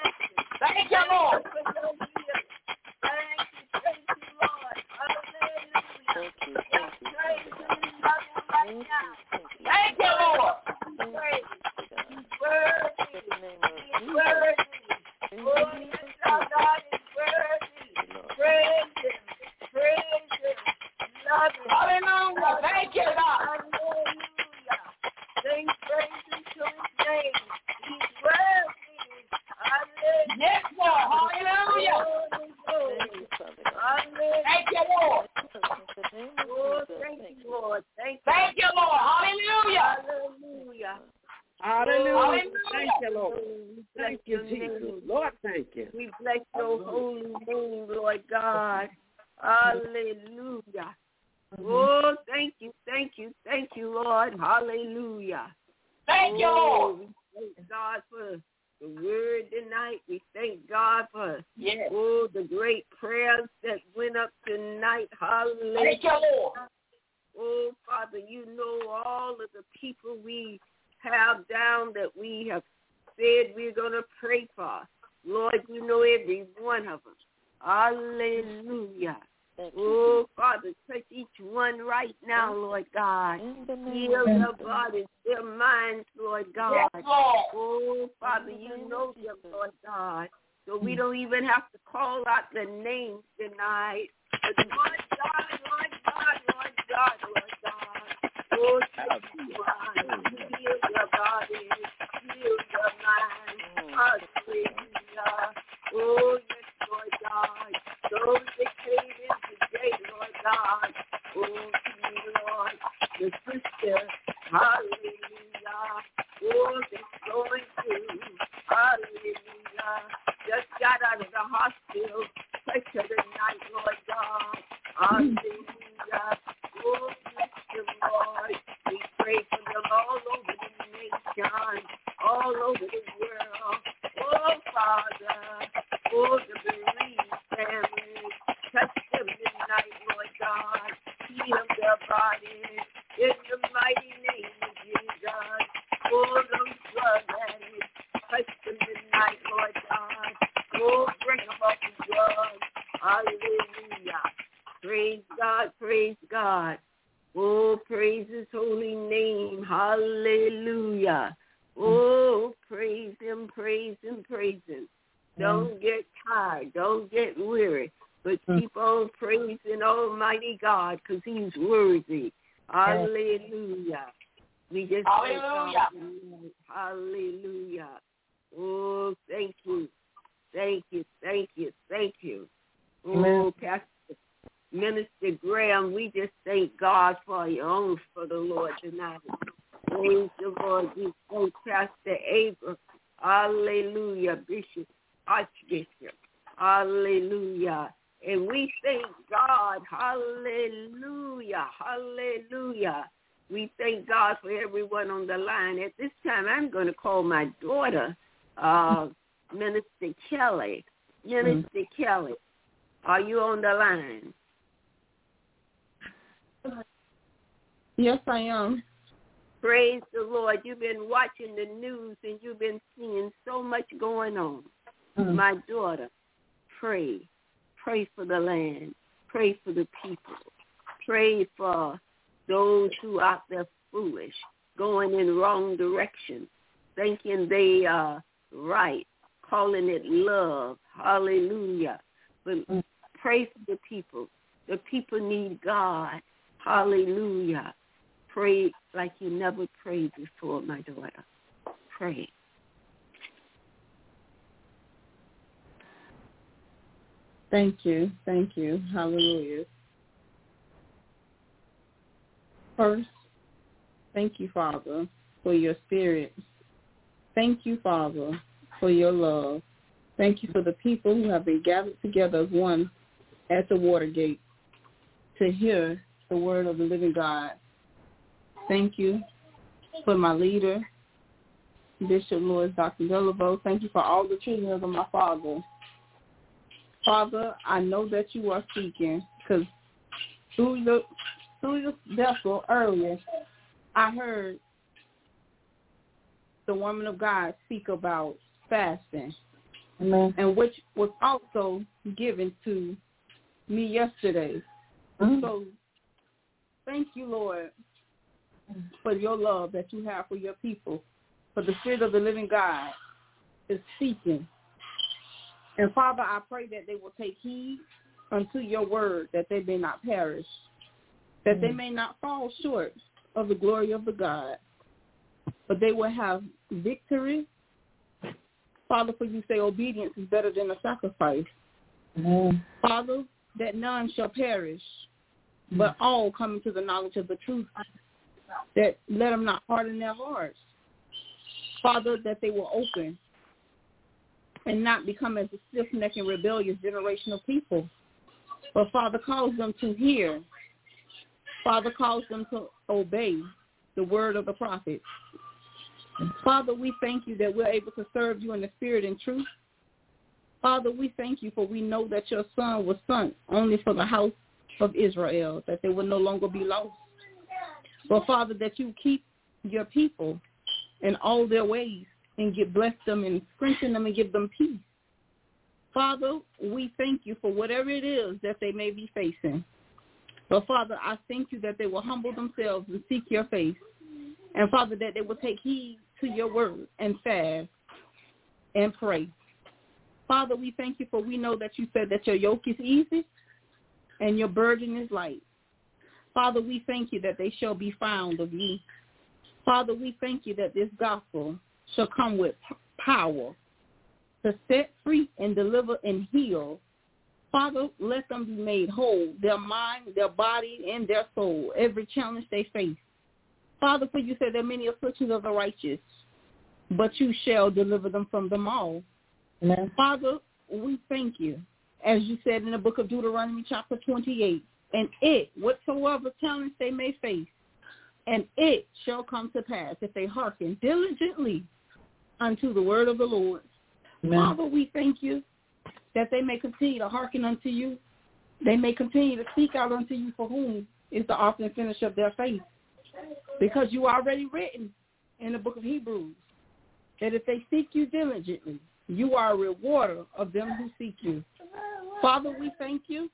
Hallelujah. Thank you, God. Hallelujah. Sing praises to his name. He's worthy. Hallelujah. Yes, Lord. Hallelujah. Thank you, Lord. Oh, thank you, Lord. Thank you, Lord. Hallelujah. Hallelujah. Hallelujah. Thank you, Lord. Thank you, Jesus. Lord, thank you. We bless your holy name, Lord God. Hallelujah. Oh, thank you, Lord. Hallelujah. Thank you, Lord. We thank God for the word tonight. We thank God for the great prayers that went up tonight. Hallelujah. Thank you, Lord. Oh, Father, you know all of the people we have down that we have said we're going to pray for. Lord, you know every one of them. Hallelujah. Oh, Father, touch each one right now, Lord God. Heal their bodies, their minds, Lord God. Yes, Lord. Oh, Father, you know them, Lord God. So we don't even have to call out the names tonight. But Lord God, Lord God, Lord God, Lord God. Oh, touch each one. Heal their bodies. Heal their minds. Hallelujah. Oh, yes, Lord God. Those that came in today, Lord God. Oh, to you, Lord. The sister. Hallelujah. Oh, they're going through. Hallelujah. Just got out of the hospital. Touch her tonight, Lord God. Hallelujah. Oh, bless them, Lord. We pray for them all over the nation, all over the world. Oh, Father. Oh, the bereaved families. Touch them tonight, Lord God. Heal their bodies. In the mighty name of Jesus. Oh, those drug addicts. Touch them tonight, Lord God. Oh, bring them off the drugs. Hallelujah. Praise God, praise God. Oh, praise his holy name. Hallelujah. Oh, praise him, praise him, praise him. Don't get tired. Don't get weary. But keep on praising Almighty God because he's worthy. Hallelujah. We just Hallelujah. Hallelujah. Oh, thank you. Thank you, thank you, thank you. Oh, Pastor Minister Graham, we just thank God for your own for the Lord tonight. Praise the Lord. We thank Pastor Abram. Hallelujah. Bishop, Archbishop. Hallelujah. And we thank God. Hallelujah. Hallelujah. We thank God for everyone on the line. At this time, I'm going to call my daughter, Minister Kelly. Minister Kelly, are you on the line? Yes, I am. Praise the Lord. You've been watching the news and you've been seeing so much going on. My daughter, pray. Pray for the land. Pray for the people. Pray for those who out there foolish, going in wrong direction, thinking they are right, calling it love. Hallelujah. But pray for the people. The people need God. Hallelujah. Pray like you never prayed before, my daughter. Pray. Thank you. Thank you. Hallelujah. First, thank you, Father, for your spirit. Thank you, Father, for your love. Thank you for the people who have been gathered together as one at the Watergate to hear the word of the living God. Thank you for my leader, Bishop Louis Dr. Delaveau. Thank you for all the children of my Father. Father, I know that you are speaking because through the vessel earlier, I heard the woman of God speak about fasting. Amen. And which was also given to me yesterday. So thank you, Lord, for your love that you have for your people. For the Spirit of the living God is speaking. And Father, I pray that they will take heed unto your word, that they may not perish. that they may not fall short of the glory of the God, but they will have victory. Father, for you say obedience is better than a sacrifice. Father, that none shall perish, but all come into the knowledge of the truth, that let them not harden their hearts. Father, that they will open and not become as a stiff-necked and rebellious generation of people. But Father, calls them to hear. Father, calls them to obey the word of the prophet. Father, we thank you that we're able to serve you in the spirit and truth. Father, we thank you for we know that your son was sent only for the house of Israel, that they will no longer be lost. But Father, that you keep your people in all their ways and bless them and strengthen them and give them peace. Father, we thank you for whatever it is that they may be facing. But Father, I thank you that they will humble themselves and seek your face. And Father, that they will take heed to your word and fast and pray. Father, we thank you for we know that you said that your yoke is easy and your burden is light. Father, we thank you that they shall be found of you. Father, we thank you that this gospel shall come with power to set free and deliver and heal. Father, let them be made whole, their mind, their body, and their soul, every challenge they face. Father, for you said there are many afflictions of the righteous, but you shall deliver them from them all. Amen. Father, we thank you, as you said in the book of Deuteronomy chapter 28, and whatsoever challenge they may face, and it shall come to pass if they hearken diligently unto the word of the Lord. Amen. Father, we thank you that they may continue to hearken unto you. They may continue to seek out unto you, for whom is the author and finisher of their faith. Because you already written in the book of Hebrews that if they seek you diligently, you are a rewarder of them who seek you. Father, we thank you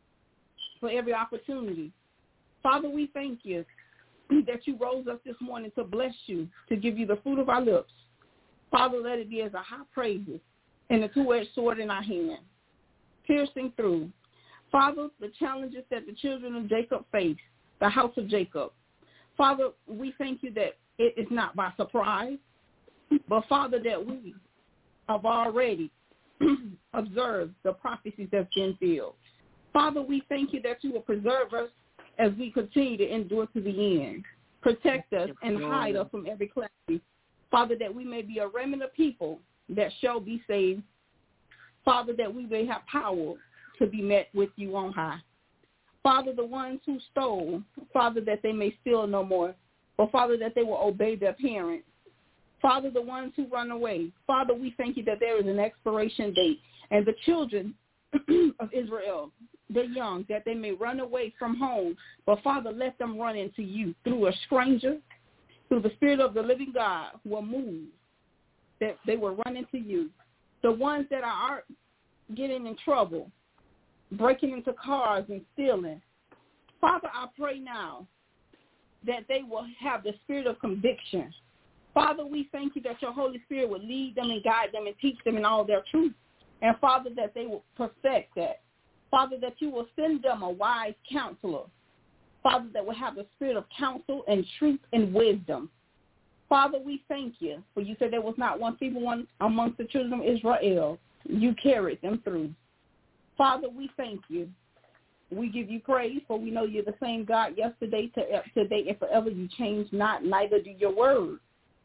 for every opportunity. Father, we thank you that you rose us this morning to bless you, to give you the fruit of our lips. Father, let it be as a high praises and a two-edged sword in our hand, piercing through. Father, the challenges that the children of Jacob face, the house of Jacob. Father, we thank you that it is not by surprise, but Father, that we have already observed the prophecies that's been filled. Father, we thank you that you will preserve us as we continue to endure to the end. Protect us and hide us from every calamity. Father, that we may be a remnant of people that shall be saved. Father, that we may have power to be met with you on high. Father, the ones who stole, Father, that they may steal no more. But Father, that they will obey their parents. Father, the ones who run away. Father, we thank you that there is an expiration date. And the children of Israel, the young, that they may run away from home. But Father, let them run into you through a stranger, through the Spirit of the living God who will move, that they will run into you. The ones that are getting in trouble, breaking into cars and stealing. Father, I pray now that they will have the spirit of conviction. Father, we thank you that your Holy Spirit will lead them and guide them and teach them in all their truth. And Father, that they will perfect that. Father, that you will send them a wise counselor. Father, that will have the spirit of counsel and truth and wisdom. Father, we thank you, for you said there was not one feeble one amongst the children of Israel. You carried them through. Father, we thank you. We give you praise, for we know you're the same God yesterday, today, and forever. You change not, neither do your word.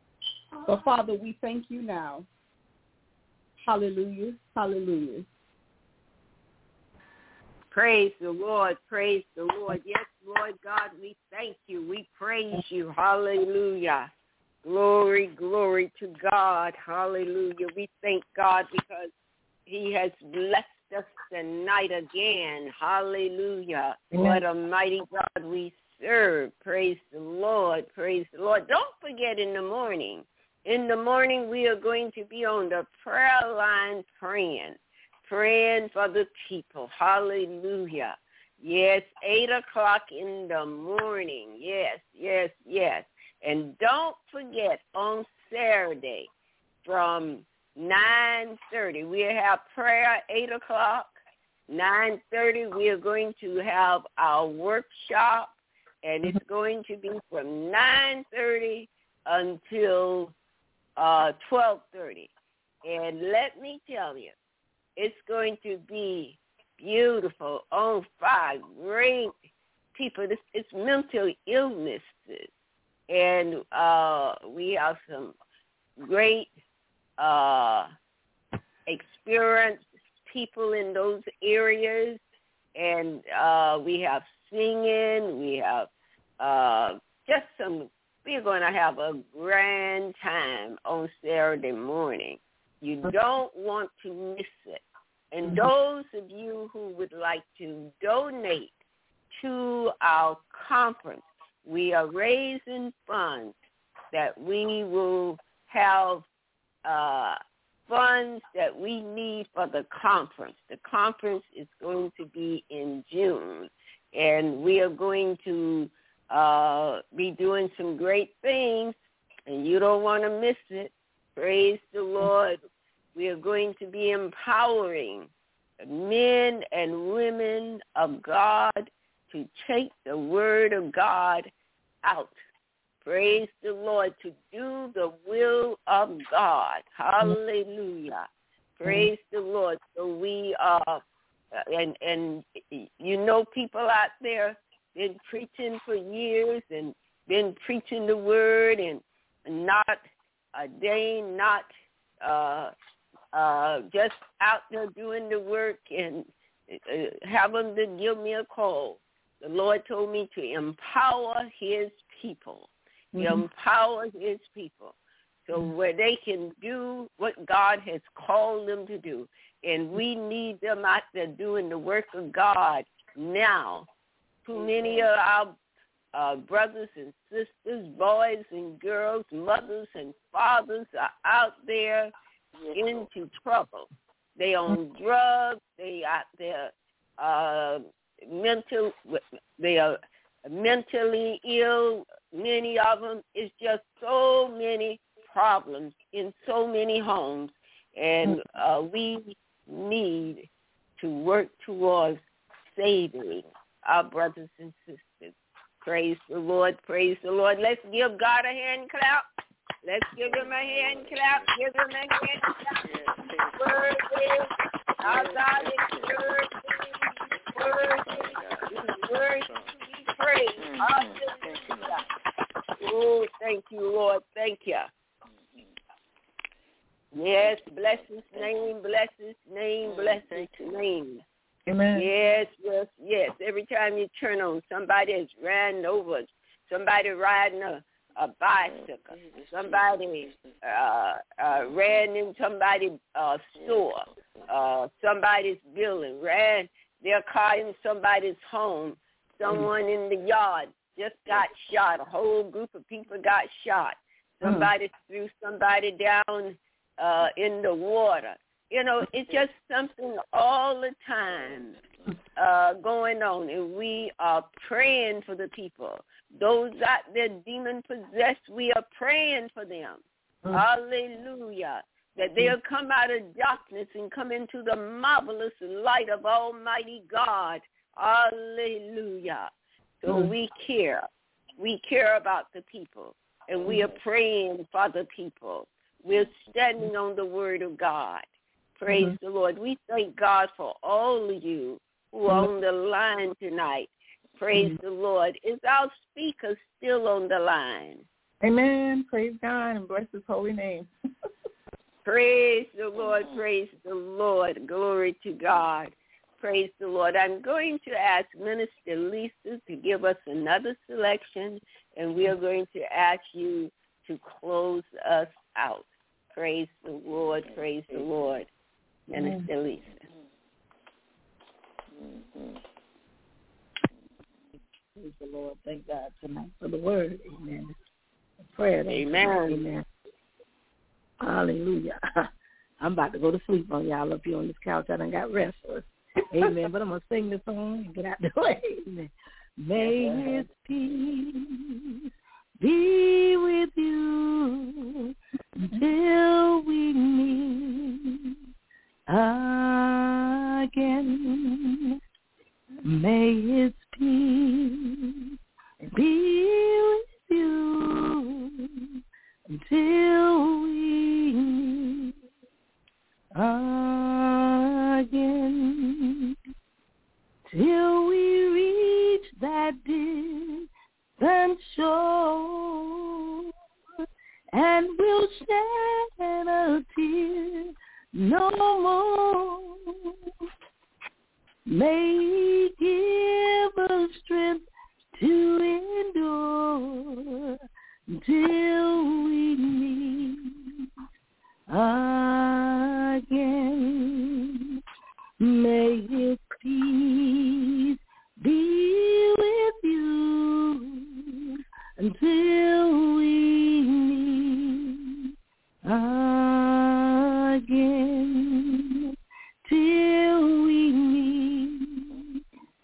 But Father, we thank you now. Hallelujah, hallelujah. Praise the Lord, praise the Lord. Yes, Lord God, we thank you. We praise you. Hallelujah. Glory, glory to God. Hallelujah. We thank God because he has blessed us tonight again. Hallelujah. Amen. What a mighty God we serve. Praise the Lord. Praise the Lord. Don't forget in the morning. In the morning we are going to be on the prayer line praying for the people. Hallelujah. Yes, 8 o'clock in the morning. Yes, yes, yes. And don't forget on Saturday from 9:30, we'll have prayer at 8 o'clock. 9:30, we are going to have our workshop. and it's going to be from 9:30 until 12:30. And let me tell you, it's going to be beautiful, on fire, great people. It's mental illnesses, and we have some great experienced people in those areas, and we have singing, we have we're going to have a grand time on Saturday morning. You don't want to miss it. And those of you who would like to donate to our conference, we are raising funds that we will have funds that we need for the conference. The conference is going to be in June, and we are going to be doing some great things, and you don't want to miss it. Praise the Lord. We are going to be empowering men and women of God to take the word of God out. Praise the Lord, to do the will of God. Hallelujah. Praise the Lord. So we are, and you know, people out there been preaching for years and been preaching the word and not ordained, not just out there doing the work, and have them to give me a call. The Lord told me to empower his people. Empower his people so where they can do what God has called them to do. And we need them out there doing the work of God now. Too many of our brothers and sisters, boys and girls, mothers and fathers are out there into trouble. They on drugs. They out there they are mentally ill. Many of them. It's just so many problems in so many homes, and we need to work towards saving our brothers and sisters. Praise the Lord. Praise the Lord. Let's give God a hand clap. Let's give him a hand clap. Give him a hand clap. Worthy. Our God is worthy. Worthy to be praised. Hallelujah. Oh, thank you, Lord. Thank you. Yes, bless his name, bless his name, bless his name. Amen. Yes, yes, yes. Every time you turn on, somebody has ran over, somebody riding a bicycle, somebody ran in somebody's store, somebody's building, ran their car in somebody's home, someone in the yard just got shot. A whole group of people got shot. Somebody threw somebody down in the water. You know, it's just something all the time going on, and we are praying for the people. Those out there demon-possessed, we are praying for them. Hallelujah. That they'll come out of darkness and come into the marvelous light of Almighty God. Hallelujah. So we care. We care about the people, and we are praying for the people. We're standing on the word of God. Praise the Lord. We thank God for all of you who are on the line tonight. Praise the Lord. Is our speaker still on the line? Amen. Praise God and bless his holy name. Praise the Lord. Praise the Lord. Glory to God. Praise the Lord. I'm going to ask Minister Lisa to give us another selection, and we are going to ask you to close us out. Praise the Lord. Praise the Lord. Minister Lisa. Praise the Lord. Thank God tonight for the word. Amen. Prayer. Amen. Amen. Hallelujah. I'm about to go to sleep on y'all up here on this couch. I done got restless. Amen. But I'm going to sing the song and get out the way. Amen. May his peace be with you until we meet again. May his peace and shore, and we'll shed a tear no more. May He give us strength to endure till we meet again. May His peace be with you until we meet again. Till we meet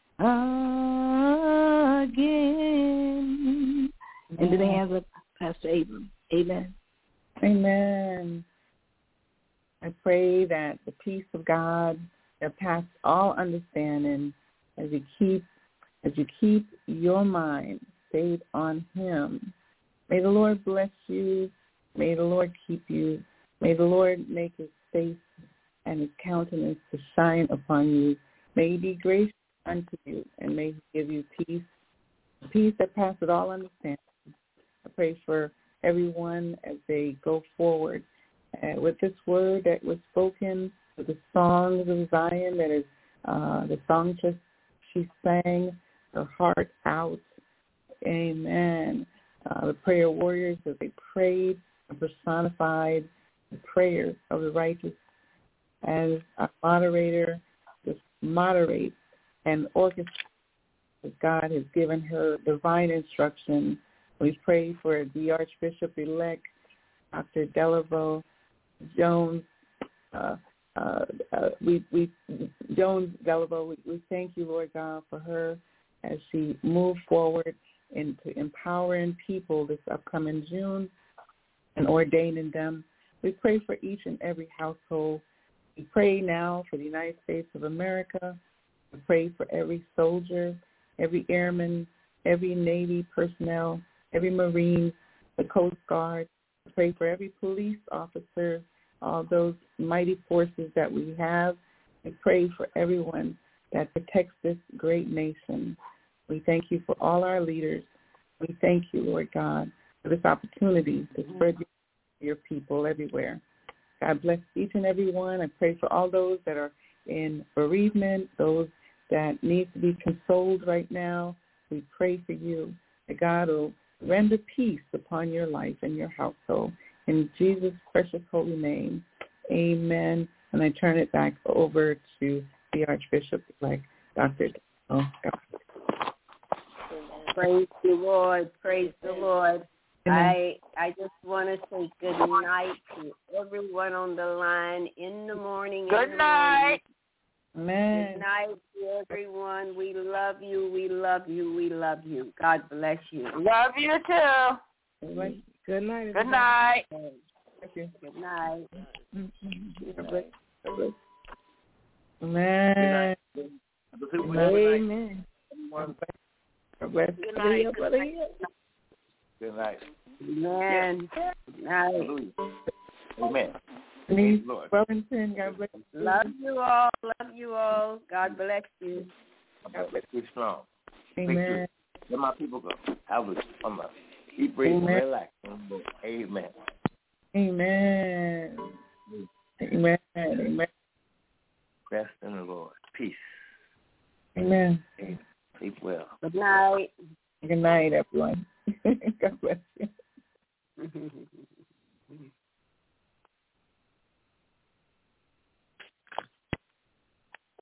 again. Into the hands of Pastor Abram. Amen. Amen. I pray that the peace of God that passes all understanding, as you keep your mind stayed on Him. May the Lord bless you. May the Lord keep you. May the Lord make His face and His countenance to shine upon you. May He be gracious unto you, and may He give you peace, peace that passes all understanding. I pray for everyone as they go forward with this word that was spoken, with the songs of Zion, that is the song just she sang, her heart out. Amen. The prayer warriors, as they prayed and personified the prayers of the righteous, as a moderator just moderates and orchestrates as God has given her divine instruction. We pray for the Archbishop-elect, Dr. Delaveau Jones. Jones Delaveau, we thank you, Lord God, for her as she moves forward into empowering people this upcoming June and ordaining them. We pray for each and every household. We pray now for the United States of America. We pray for every soldier, every airman, every Navy personnel, every Marine, the Coast Guard. We pray for every police officer, all those mighty forces that we have. We pray for everyone that protects this great nation. We thank you for all our leaders. We thank you, Lord God, for this opportunity to spread your people everywhere. God bless each and every one. I pray for all those that are in bereavement, those that need to be consoled right now. We pray for you, that God will render peace upon your life and your household. In Jesus' precious holy name, amen. And I turn it back over to the Archbishop-elect, Dr. Praise the Lord. Praise the Lord. I just want to say good night to everyone on the line in the morning. Good night. Amen. Good night to everyone. We love you. We love you. We love you. God bless you. Love you too. Good night. Good night. Thank you. Good night. God bless. Amen. Amen. God bless. Good night. Good night. Amen. Good night. Amen. Denise Wellington, God bless you. Love you all. Love you all. God bless you. God bless you strong. Amen. Let my people go. Keep breathing, relax. Amen. Amen. Amen. Amen. Rest in the Lord. Peace. Amen. Sleep well. Good night. Good night, everyone.